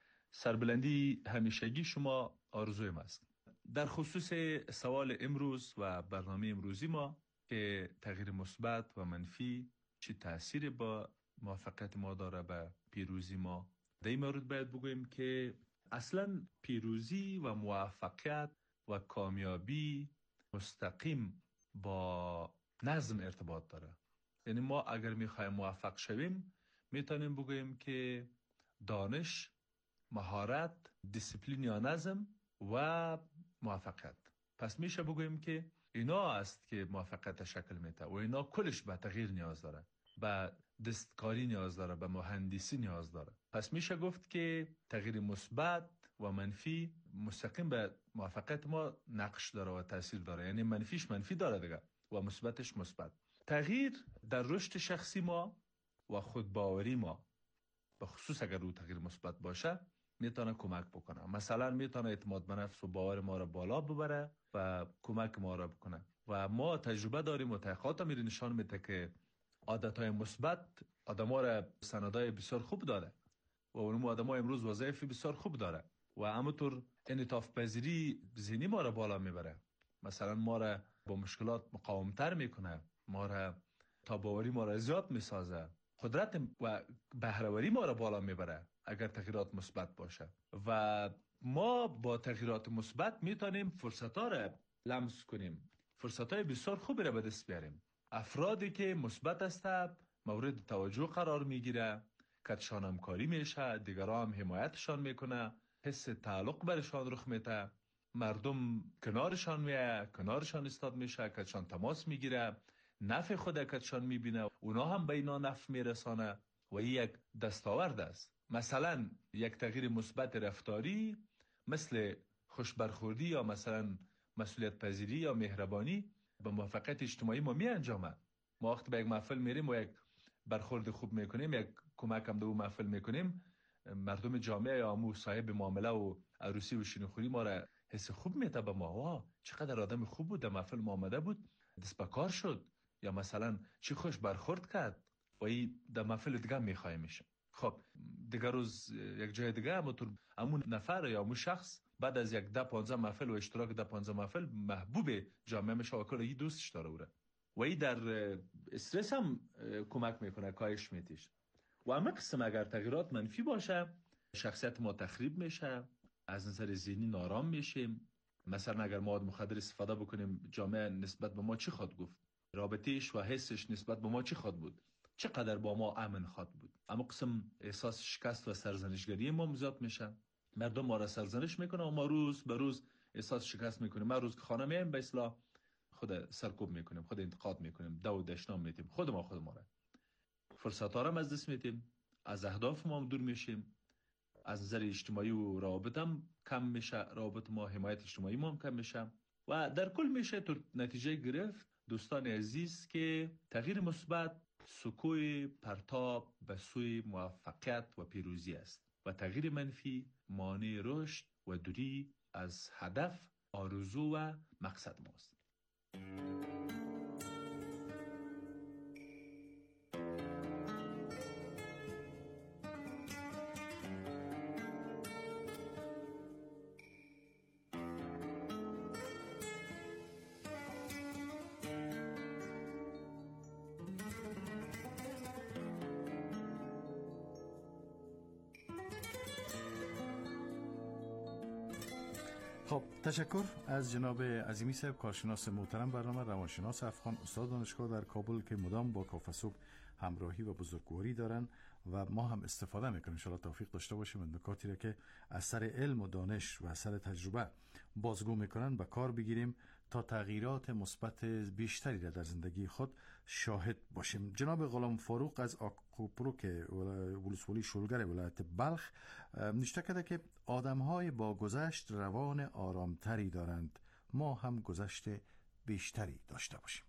سربلندی همیشگی شما آرزویم است. در خصوص سوال امروز و برنامه امروزی ما که تغییر مثبت و منفی چه تأثیری با موفقیت ما داره، به پیروزی ما، در این مورد باید بگویم که اصلا پیروزی و موفقیت و کامیابی مستقیم با نظم ارتباط داره. یعنی ما اگر میخوایم موفق شویم میتونیم بگویم که دانش، مهارت، دیسیپلین یا نظم و موفقیت. پس میشه بگویم که اینا است که موفقیت شکل میده و اینا کلش به تغییر نیاز داره، به دستکاری نیاز داره، به مهندسی نیاز داره. پس میشه گفت که تغییر مثبت و منفی مستقیم به موفقیت ما نقش داره و تاثیر داره. یعنی منفیش منفی داره دیگه و مثبتش مثبت. تغییر در رشد شخصی ما و خودباوری ما، به خصوص اگر رو تغییر مثبت باشه، میتونه کمک بکنه. مثلا میتونه اعتماد به نفس و باور ما را بالا ببره و کمک ما را بکنه. و ما تجربه داریم و تحقیقات میره نشان میده که عادتهای مثبت آدم‌ها را سندای بسیار خوب داره و اون آدم‌ها امروز وظایف بسیار خوب داره و همونطور انعطاف پذیری ذهنی ما را بالا میبره. مثلا ما را با مشکلات مقاومتر میکنه، ما را تاباوری ما را زیاد میسازه، قدرت و بهره‌وری ما را بالا میبره اگر تغییرات مثبت باشه. و ما با تغییرات مثبت میتونیم فرصت‌ها را لمس کنیم، فرصت‌های بسیار خوبی را به دست بیاریم. افرادی که مثبت هستند مورد توجه قرار میگیره، کتشان همکاری میشه، دیگران هم حمایتشان میکنه، حس تعلق برشان رخ میده، مردم کنارشان میه، کنارشان استاد میشه، کتشان تماس میگیره، نفع خود کتشان میبینه، اونا هم به اینا نفع میرسانه و این یک دستاورد است. مثلا یک تغییر مثبت رفتاری مثل خوشبرخوردی یا مثلا مسئولیت پذیری یا مهربانی به موفقیت اجتماعی ما می انجامه. ما وقتی به یک محفل میریم و یک برخورد خوب میکنیم، یک کمک هم به اون محفل میکنیم، مردم جامعه یا امو صاحب معامله و عروسی و شیرینخوری ما را حس خوب میده به ما. واه چقدر آدم خوب بود، در محفل ما آمده بود، دست به کار شد، یا مثلا چی خوش برخورد کرد و این در محفل دیگه میخوای میشه. خب دیگر روز یک جای دیگه همون نفر یا همون شخص بعد از یک 10-15 محفل و اشتراک 10-15 محفل محبوب جامعه میشه و کلی دوستش داره اوره و این در استرس هم کمک میکنه، کاهش میتیش. و اما قسم اگر تغییرات منفی باشه، شخصیت ما تخریب میشه، از نظر ذهنی نارام میشیم. مثلا اگر مواد مخدر استفاده بکنیم، جامعه نسبت به ما چی خواد گفت؟ رابطهش و حسش نسبت به ما چی خواد بود؟ چقدر با ما امن خواد بود؟ اما قسم احساس شکست و سرزنشگری ما زیاد میشه. مردم ما را سرزنش میکنه و ما روز به روز احساس شکست میکنیم. ما روز که خانه میایم به اصطلاح خود سرکوب میکنیم، خود انتقاد میکنیم، دو دشنام میتیم، خود ما را فرصت‌ها را از دست میدیم، از اهداف ما دور میشیم، از نظر اجتماعی و روابط هم کم میشه، روابط ما، حمایت اجتماعی ما هم کم میشه و در کل میشه تو نتیجه گرفت دوستان عزیز که تغییر مثبت سکوی پرتاب به سوی موفقیت و پیروزی است و تغییر منفی مانع رشد و دوری از هدف، آرزو و مقصد ماست. خب تشکر از جناب عظیمی صاحب، کارشناس محترم برنامه، روانشناس افغان، استاد دانشگاه در کابل که مدام با کافه صبح همراهی و بزرگواری دارن و ما هم استفاده میکنیم. ان شاء الله توفیق داشته باشیم و نکاتی را که از سر علم و دانش و از سر تجربه بازگو میکنن به کار بگیریم تا تغییرات مثبت بیشتری را در زندگی خود شاهد باشیم. جناب غلام فاروق از آکوپروک ولسوالی شلگر ولایت بلخ نوشته کرده که آدم‌های با گذشت روان آرامتری دارند، ما هم گذشت بیشتری داشته باشیم.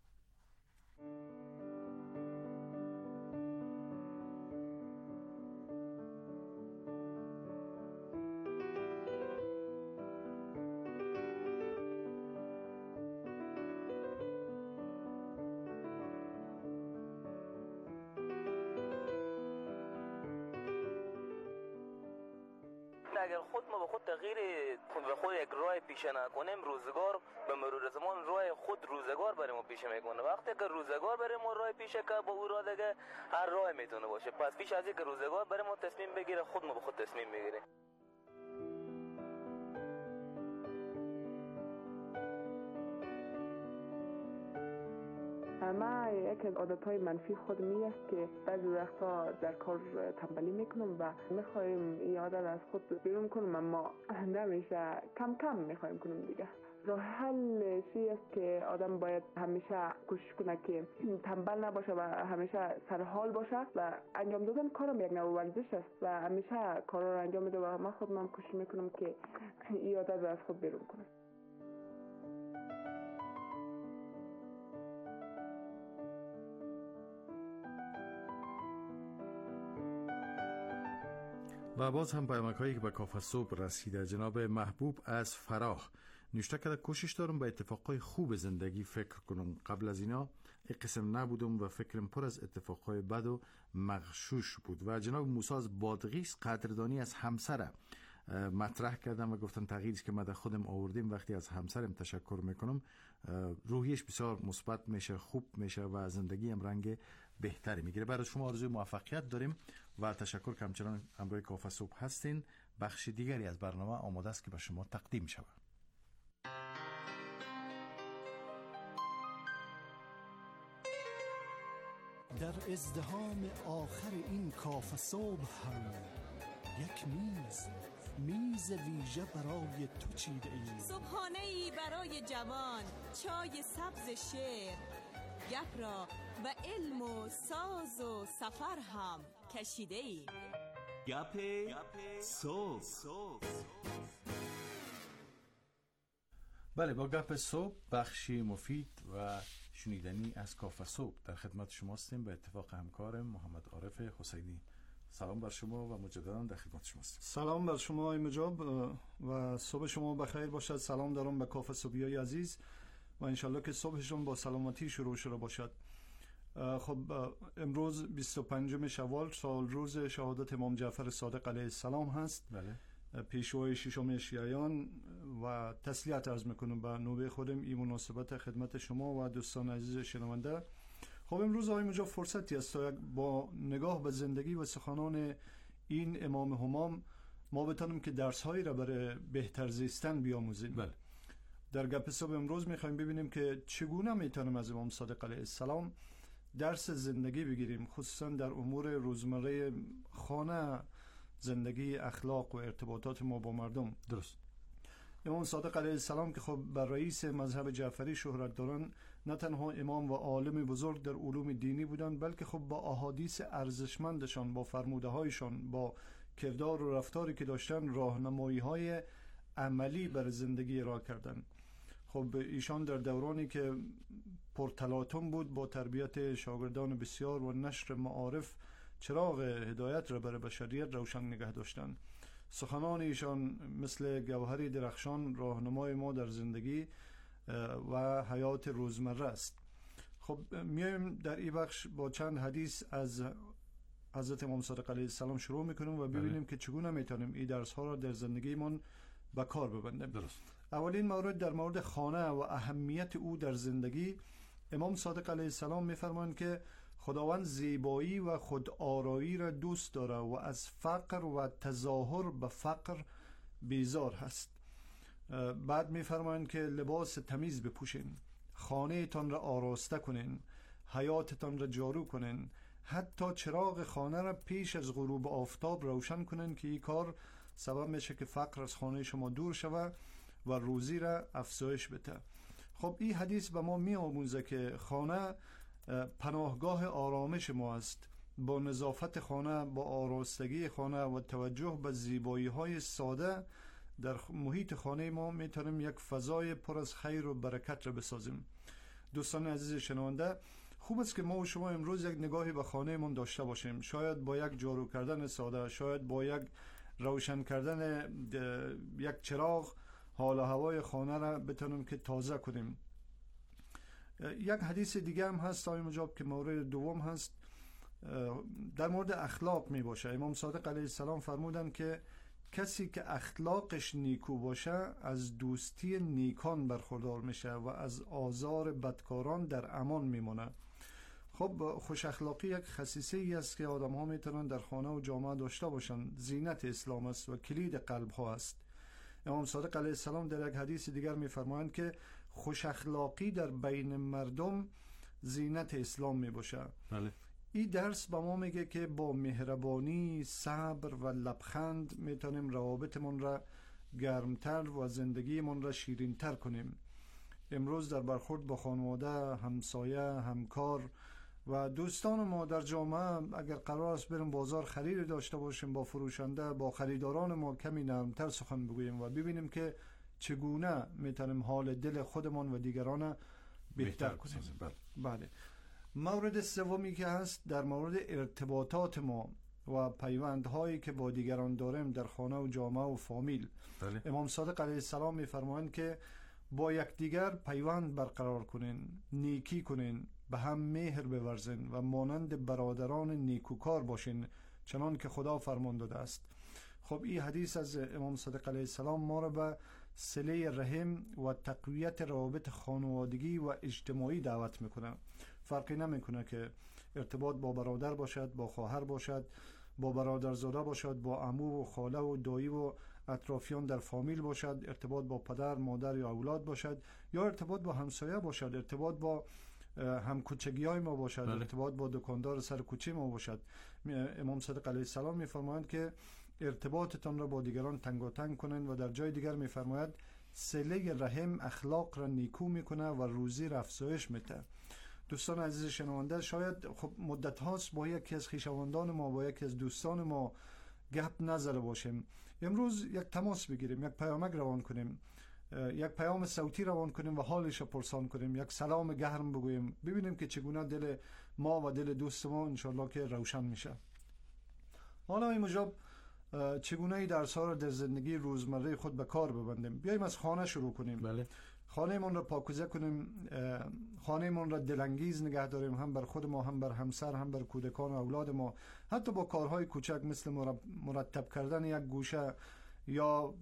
اگر خود ما به خود تغییر به خود یک راه پیشه نکنیم، روزگار به مرور زمان راه خود روزگار برای ما پیشه میکنه. وقتی که روزگار برای ما راه پیشه که با او راه دیگه هر راه میتونه باشه. پس پیش از اینکه روزگار برای ما تصمیم بگیره، خود ما به خود تصمیم میگیریم. ما یک از عادتهای منفی خود می است که بعضی وقتا در کار تنبلی میکنم و میخوایم این عادت از خود بیرون کنم، اما نمیشه، کم کم میخوایم کنم دیگه. راه حل چی است که آدم باید همیشه کوشش کنه که تنبل نباشه و همیشه سر حال باشه و انجام دادن کارم یک نوع ورزش است و همیشه کارا رو انجام میده و من خودم کوشش میکنم که این عادت رو از خود بیرون کنم. و باز هم پیامک‌هایی که به کافه صبح رسیده. جناب محبوب از فراه نوشته کرده کوشش دارم به اتفاقهای خوب زندگی فکر کنم، قبل از اینا یک قسم نبودم و فکرم پر از اتفاقهای بد و مغشوش بود. و جناب موسی از بادغیس قدردانی از همسر مطرح کردم و گفتن تغییری که ما در خودم آوردیم وقتی از همسرم تشکر میکنم روحیش بسیار مثبت میشه، خوب میشه و زندگی هم رنگ بهتری میگیره. برای شما آرزوی موفقیت داریم و تشکر که همچنان همراه کافه صبح هستین. بخش دیگری از برنامه آماده است که به شما تقدیم شود. در ازدحام آخر این کافه صبح هم یک میز ویژه برای تو چیده ایم. صبحانه‌ای برای جوان، چای سبز شعر، گپ را و علم و ساز و سفر هم کشیده ایم. گپ صبح. بله، با گپ صبح بخشی مفید و شنیدنی از کافه صبح در خدمت شما هستیم به اتفاق همکارم محمد عارف حسینی. سلام بر شما و مجددا در خدمت شما هستیم. سلام بر شما آقای مجاب و صبح شما بخیر باشد. سلام دارم به کافه صبحیای عزیز و انشالله که صبحشون با سلامتی شروع شده باشد. خب امروز 25 شوال سال روز شهادت امام جعفر صادق علیه السلام هست. بله. پیشوای ششم شیعیان و تسلیت عرض میکنم به نوبه خودم این مناسبت خدمت شما و دوستان عزیز شنونده. خب امروز آقای مجاب فرصتی است تا با نگاه به زندگی و سخنان این امام همام ما بتانیم که درس‌هایی را برای بهتر زیستن بیاموزیم. بله. در گپ صبح امروز میخوایم ببینیم که چگونه میتونیم از امام صادق علیه السلام درس زندگی بگیریم، خصوصا در امور روزمره خانه، زندگی، اخلاق و ارتباطات ما با مردم. درست. امام صادق علیه السلام که خب بر رئیس مذهب جعفری شهرت دارن، نه تنها امام و عالم بزرگ در علوم دینی بودند بلکه خب با احادیث ارزشمندشان، با فرموده هایشان، با کردار و رفتاری که داشتن راهنمایی های عملی بر زندگی را کردن. خب ایشان در دورانی که پرتلاطم بود با تربیت شاگردان بسیار و نشر معارف چراغ هدایت را برای بشریت روشن نگه داشتند. سخنان ایشان مثل گوهری درخشان راهنمای ما در زندگی و حیات روزمره است. خب میایم در این بخش با چند حدیث از حضرت امام صادق علیه السلام شروع میکنیم و ببینیم که چگونه میتونیم این درس ها را در زندگیمون به کار ببندیم. درست. اولین مورد در مورد خانه و اهمیت او در زندگی، امام صادق علیه السلام میفرمایند که خداوند زیبایی و خودآرایی را دوست داره و از فقر و تظاهر به فقر بیزار هست. بعد میفرمایند که لباس تمیز بپوشین، خانه تان را آراسته کنین، حیاتتان را جارو کنین، حتی چراغ خانه را پیش از غروب آفتاب روشن کنین که این کار سبب میشه که فقر از خانه شما دور شود و روزی را افزایش بده. خب این حدیث به ما می آموزه که خانه پناهگاه آرامش ما است. با نظافت خانه، با آراستگی خانه و توجه به زیبایی های ساده در محیط خانه ما میتونیم یک فضای پر از خیر و برکت را بسازیم. دوستان عزیز شنونده، خوب است که ما و شما امروز یک نگاهی به خانه من داشته باشیم. شاید با یک جارو کردن ساده، شاید با یک روشن کردن یک چراغ حال و هوای خانه را بتونیم که تازه کنیم. یک حدیث دیگه هم هست آقای مجاب که مورد دوم هست، در مورد اخلاق می باشه. امام صادق علیه السلام فرمودن که کسی که اخلاقش نیکو باشه از دوستی نیکان برخوردار میشه و از آزار بدکاران در امان میمونه. خب خوش اخلاقی یک خصیصه ای است که آدم ها میتونن در خانه و جامعه داشته باشن. زینت اسلام است و کلید قلب ها است. امام صادق علیه السلام در یک حدیث دیگر میفرمایند که خوش اخلاقی در بین مردم زینت اسلام می باشه. بله. این درس به ما میگه که با مهربانی، صبر و لبخند میتونیم روابطمون را گرمتر و زندگیمون را شیرینتر کنیم. امروز در برخورد با خانواده، همسایه، همکار و دوستان ما در جامعه اگر قرار است بریم بازار خرید داشته باشیم، با فروشنده، با خریداران ما کمی نرمتر سخن بگوییم و ببینیم که چگونه میتونیم حال دل خودمون و دیگران بهتر کنیم. بله. مورد سومی که هست در مورد ارتباطات ما و پیوندهایی که با دیگران داریم در خانه و جامعه و فامیل. بله. امام صادق علیه السلام میفرمایند که با یکدیگر پیوند برقرار کنین، نیکی کنین، به هم مهر بورزین و مانند برادران نیکوکار باشین چنان که خدا فرمان داده است. خب این حدیث از امام صادق علیه السلام ما را به صله رحم و تقویت روابط خانوادگی و اجتماعی دعوت میکنه. فرقی نمیکنه که ارتباط با برادر باشد، با خواهر باشد، با برادرزاده باشد، با عمو و خاله و دایی و اطرافیان در فامیل باشد، ارتباط با پدر، مادر یا اولاد باشد، یا ارتباط با همسایه باشد، ارتباط با همکوچگی های ما باشد، بله. ارتباط با دکاندار سر کوچه ما باشد. امام صادق علیه السلام میفرمایند که ارتباطتان را با دیگران تنگاتنگ کنند و در جای دیگر میفرماید صله رحم اخلاق را نیکو میکنه و روزی را افزایش میده. دوستان عزیز شنونده، شاید خب مدت هاست با یکی از خویشاوندان ما، با یکی از دوستان ما گپ نزده باشیم. امروز یک تماس بگیریم، یک پیامک روان کنیم، یک پیام صوتی روان کنیم و حالش را پرسان کنیم، یک سلام گرم بگوییم، ببینیم که چگونه دل ما و دل دوست ما انشالله که روشن میشه. حالا این مجاب چگونه ای درس ها را در زندگی روزمره خود به کار ببندیم. بیاییم از خانه شروع کنیم. بله. خانه من را پاکیزه کنیم، خانه من را دلانگیز نگه داریم، هم بر خود ما، هم بر همسر، هم بر کودکان و اولاد ما. حتی با کارهای کوچک مثل مرتب کردن یک گوشه، یا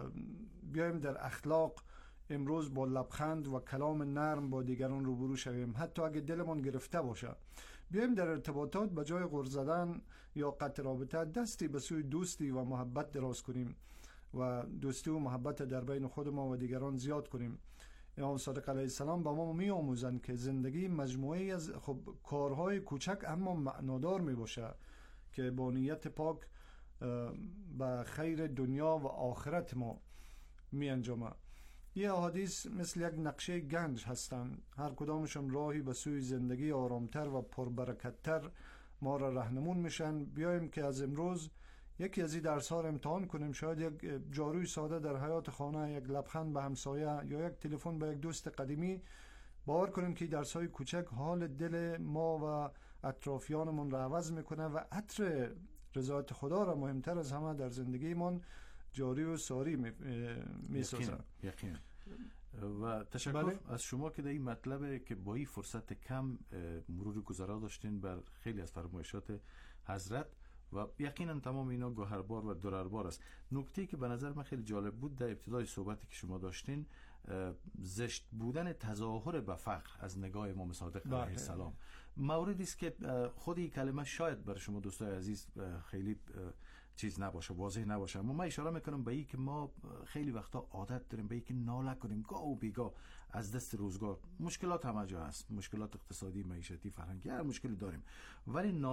بیایم در اخلاق امروز با لبخند و کلام نرم با دیگران روبرو شویم. حتی اگه دلمون گرفته باشه، بیایم در ارتباطات به جای غر زدن یا قطع رابطه دستی به سوی دوستی و محبت دراز کنیم و دوستی و محبت در بین خود ما و دیگران زیاد کنیم. امام صادق علیه السلام با ما می آموزند که زندگی مجموعی از کارهای کوچک اما معنادار می باشه که با نیت پاک به خیر دنیا و آخرت ما می انجامه. این احادیث مثل یک نقشه گنج هستند، هر کدامشون راهی به سوی زندگی آرامتر و پربرکتتر ما را راهنمون میشن. بیایم که از امروز یکی از این درس ها را امتحان کنیم. شاید یک جاروی ساده در حیات خانه، یک لبخند به همسایه یا یک تلفن به یک دوست قدیمی، باور کنیم که این درس های کوچک حال دل ما و اطرافیانمون را عوض میکنه و عطر رضایت خدا را مهمتر از همه در زندگیمون جاری و ساری میسازه. یقین. و تشکر از شما که در این مطلب که با این فرصت کم مرور گذرا داشتین بر خیلی از فرمایشات حضرت و یقینا تمام اینا گوهربار و درربار است. نکته‌ای که به نظر من خیلی جالب بود در ابتدای صحبتی که شما داشتین، زشت بودن تظاهر به فقر از نگاه امام صادق علیه السلام، موردی است که خود این کلمه شاید برای شما دوستای عزیز خیلی چیز نباشه، واضح نباشه. اما من اشاره میکنم به این که ما خیلی وقتا عادت داریم به این که ناله کنیم گاه و بیگاه از دست روزگار. مشکلات همه جا هست، مشکلات اقتصادی، معیشتی، فرهنگی، هر مشکلی داریم، ولی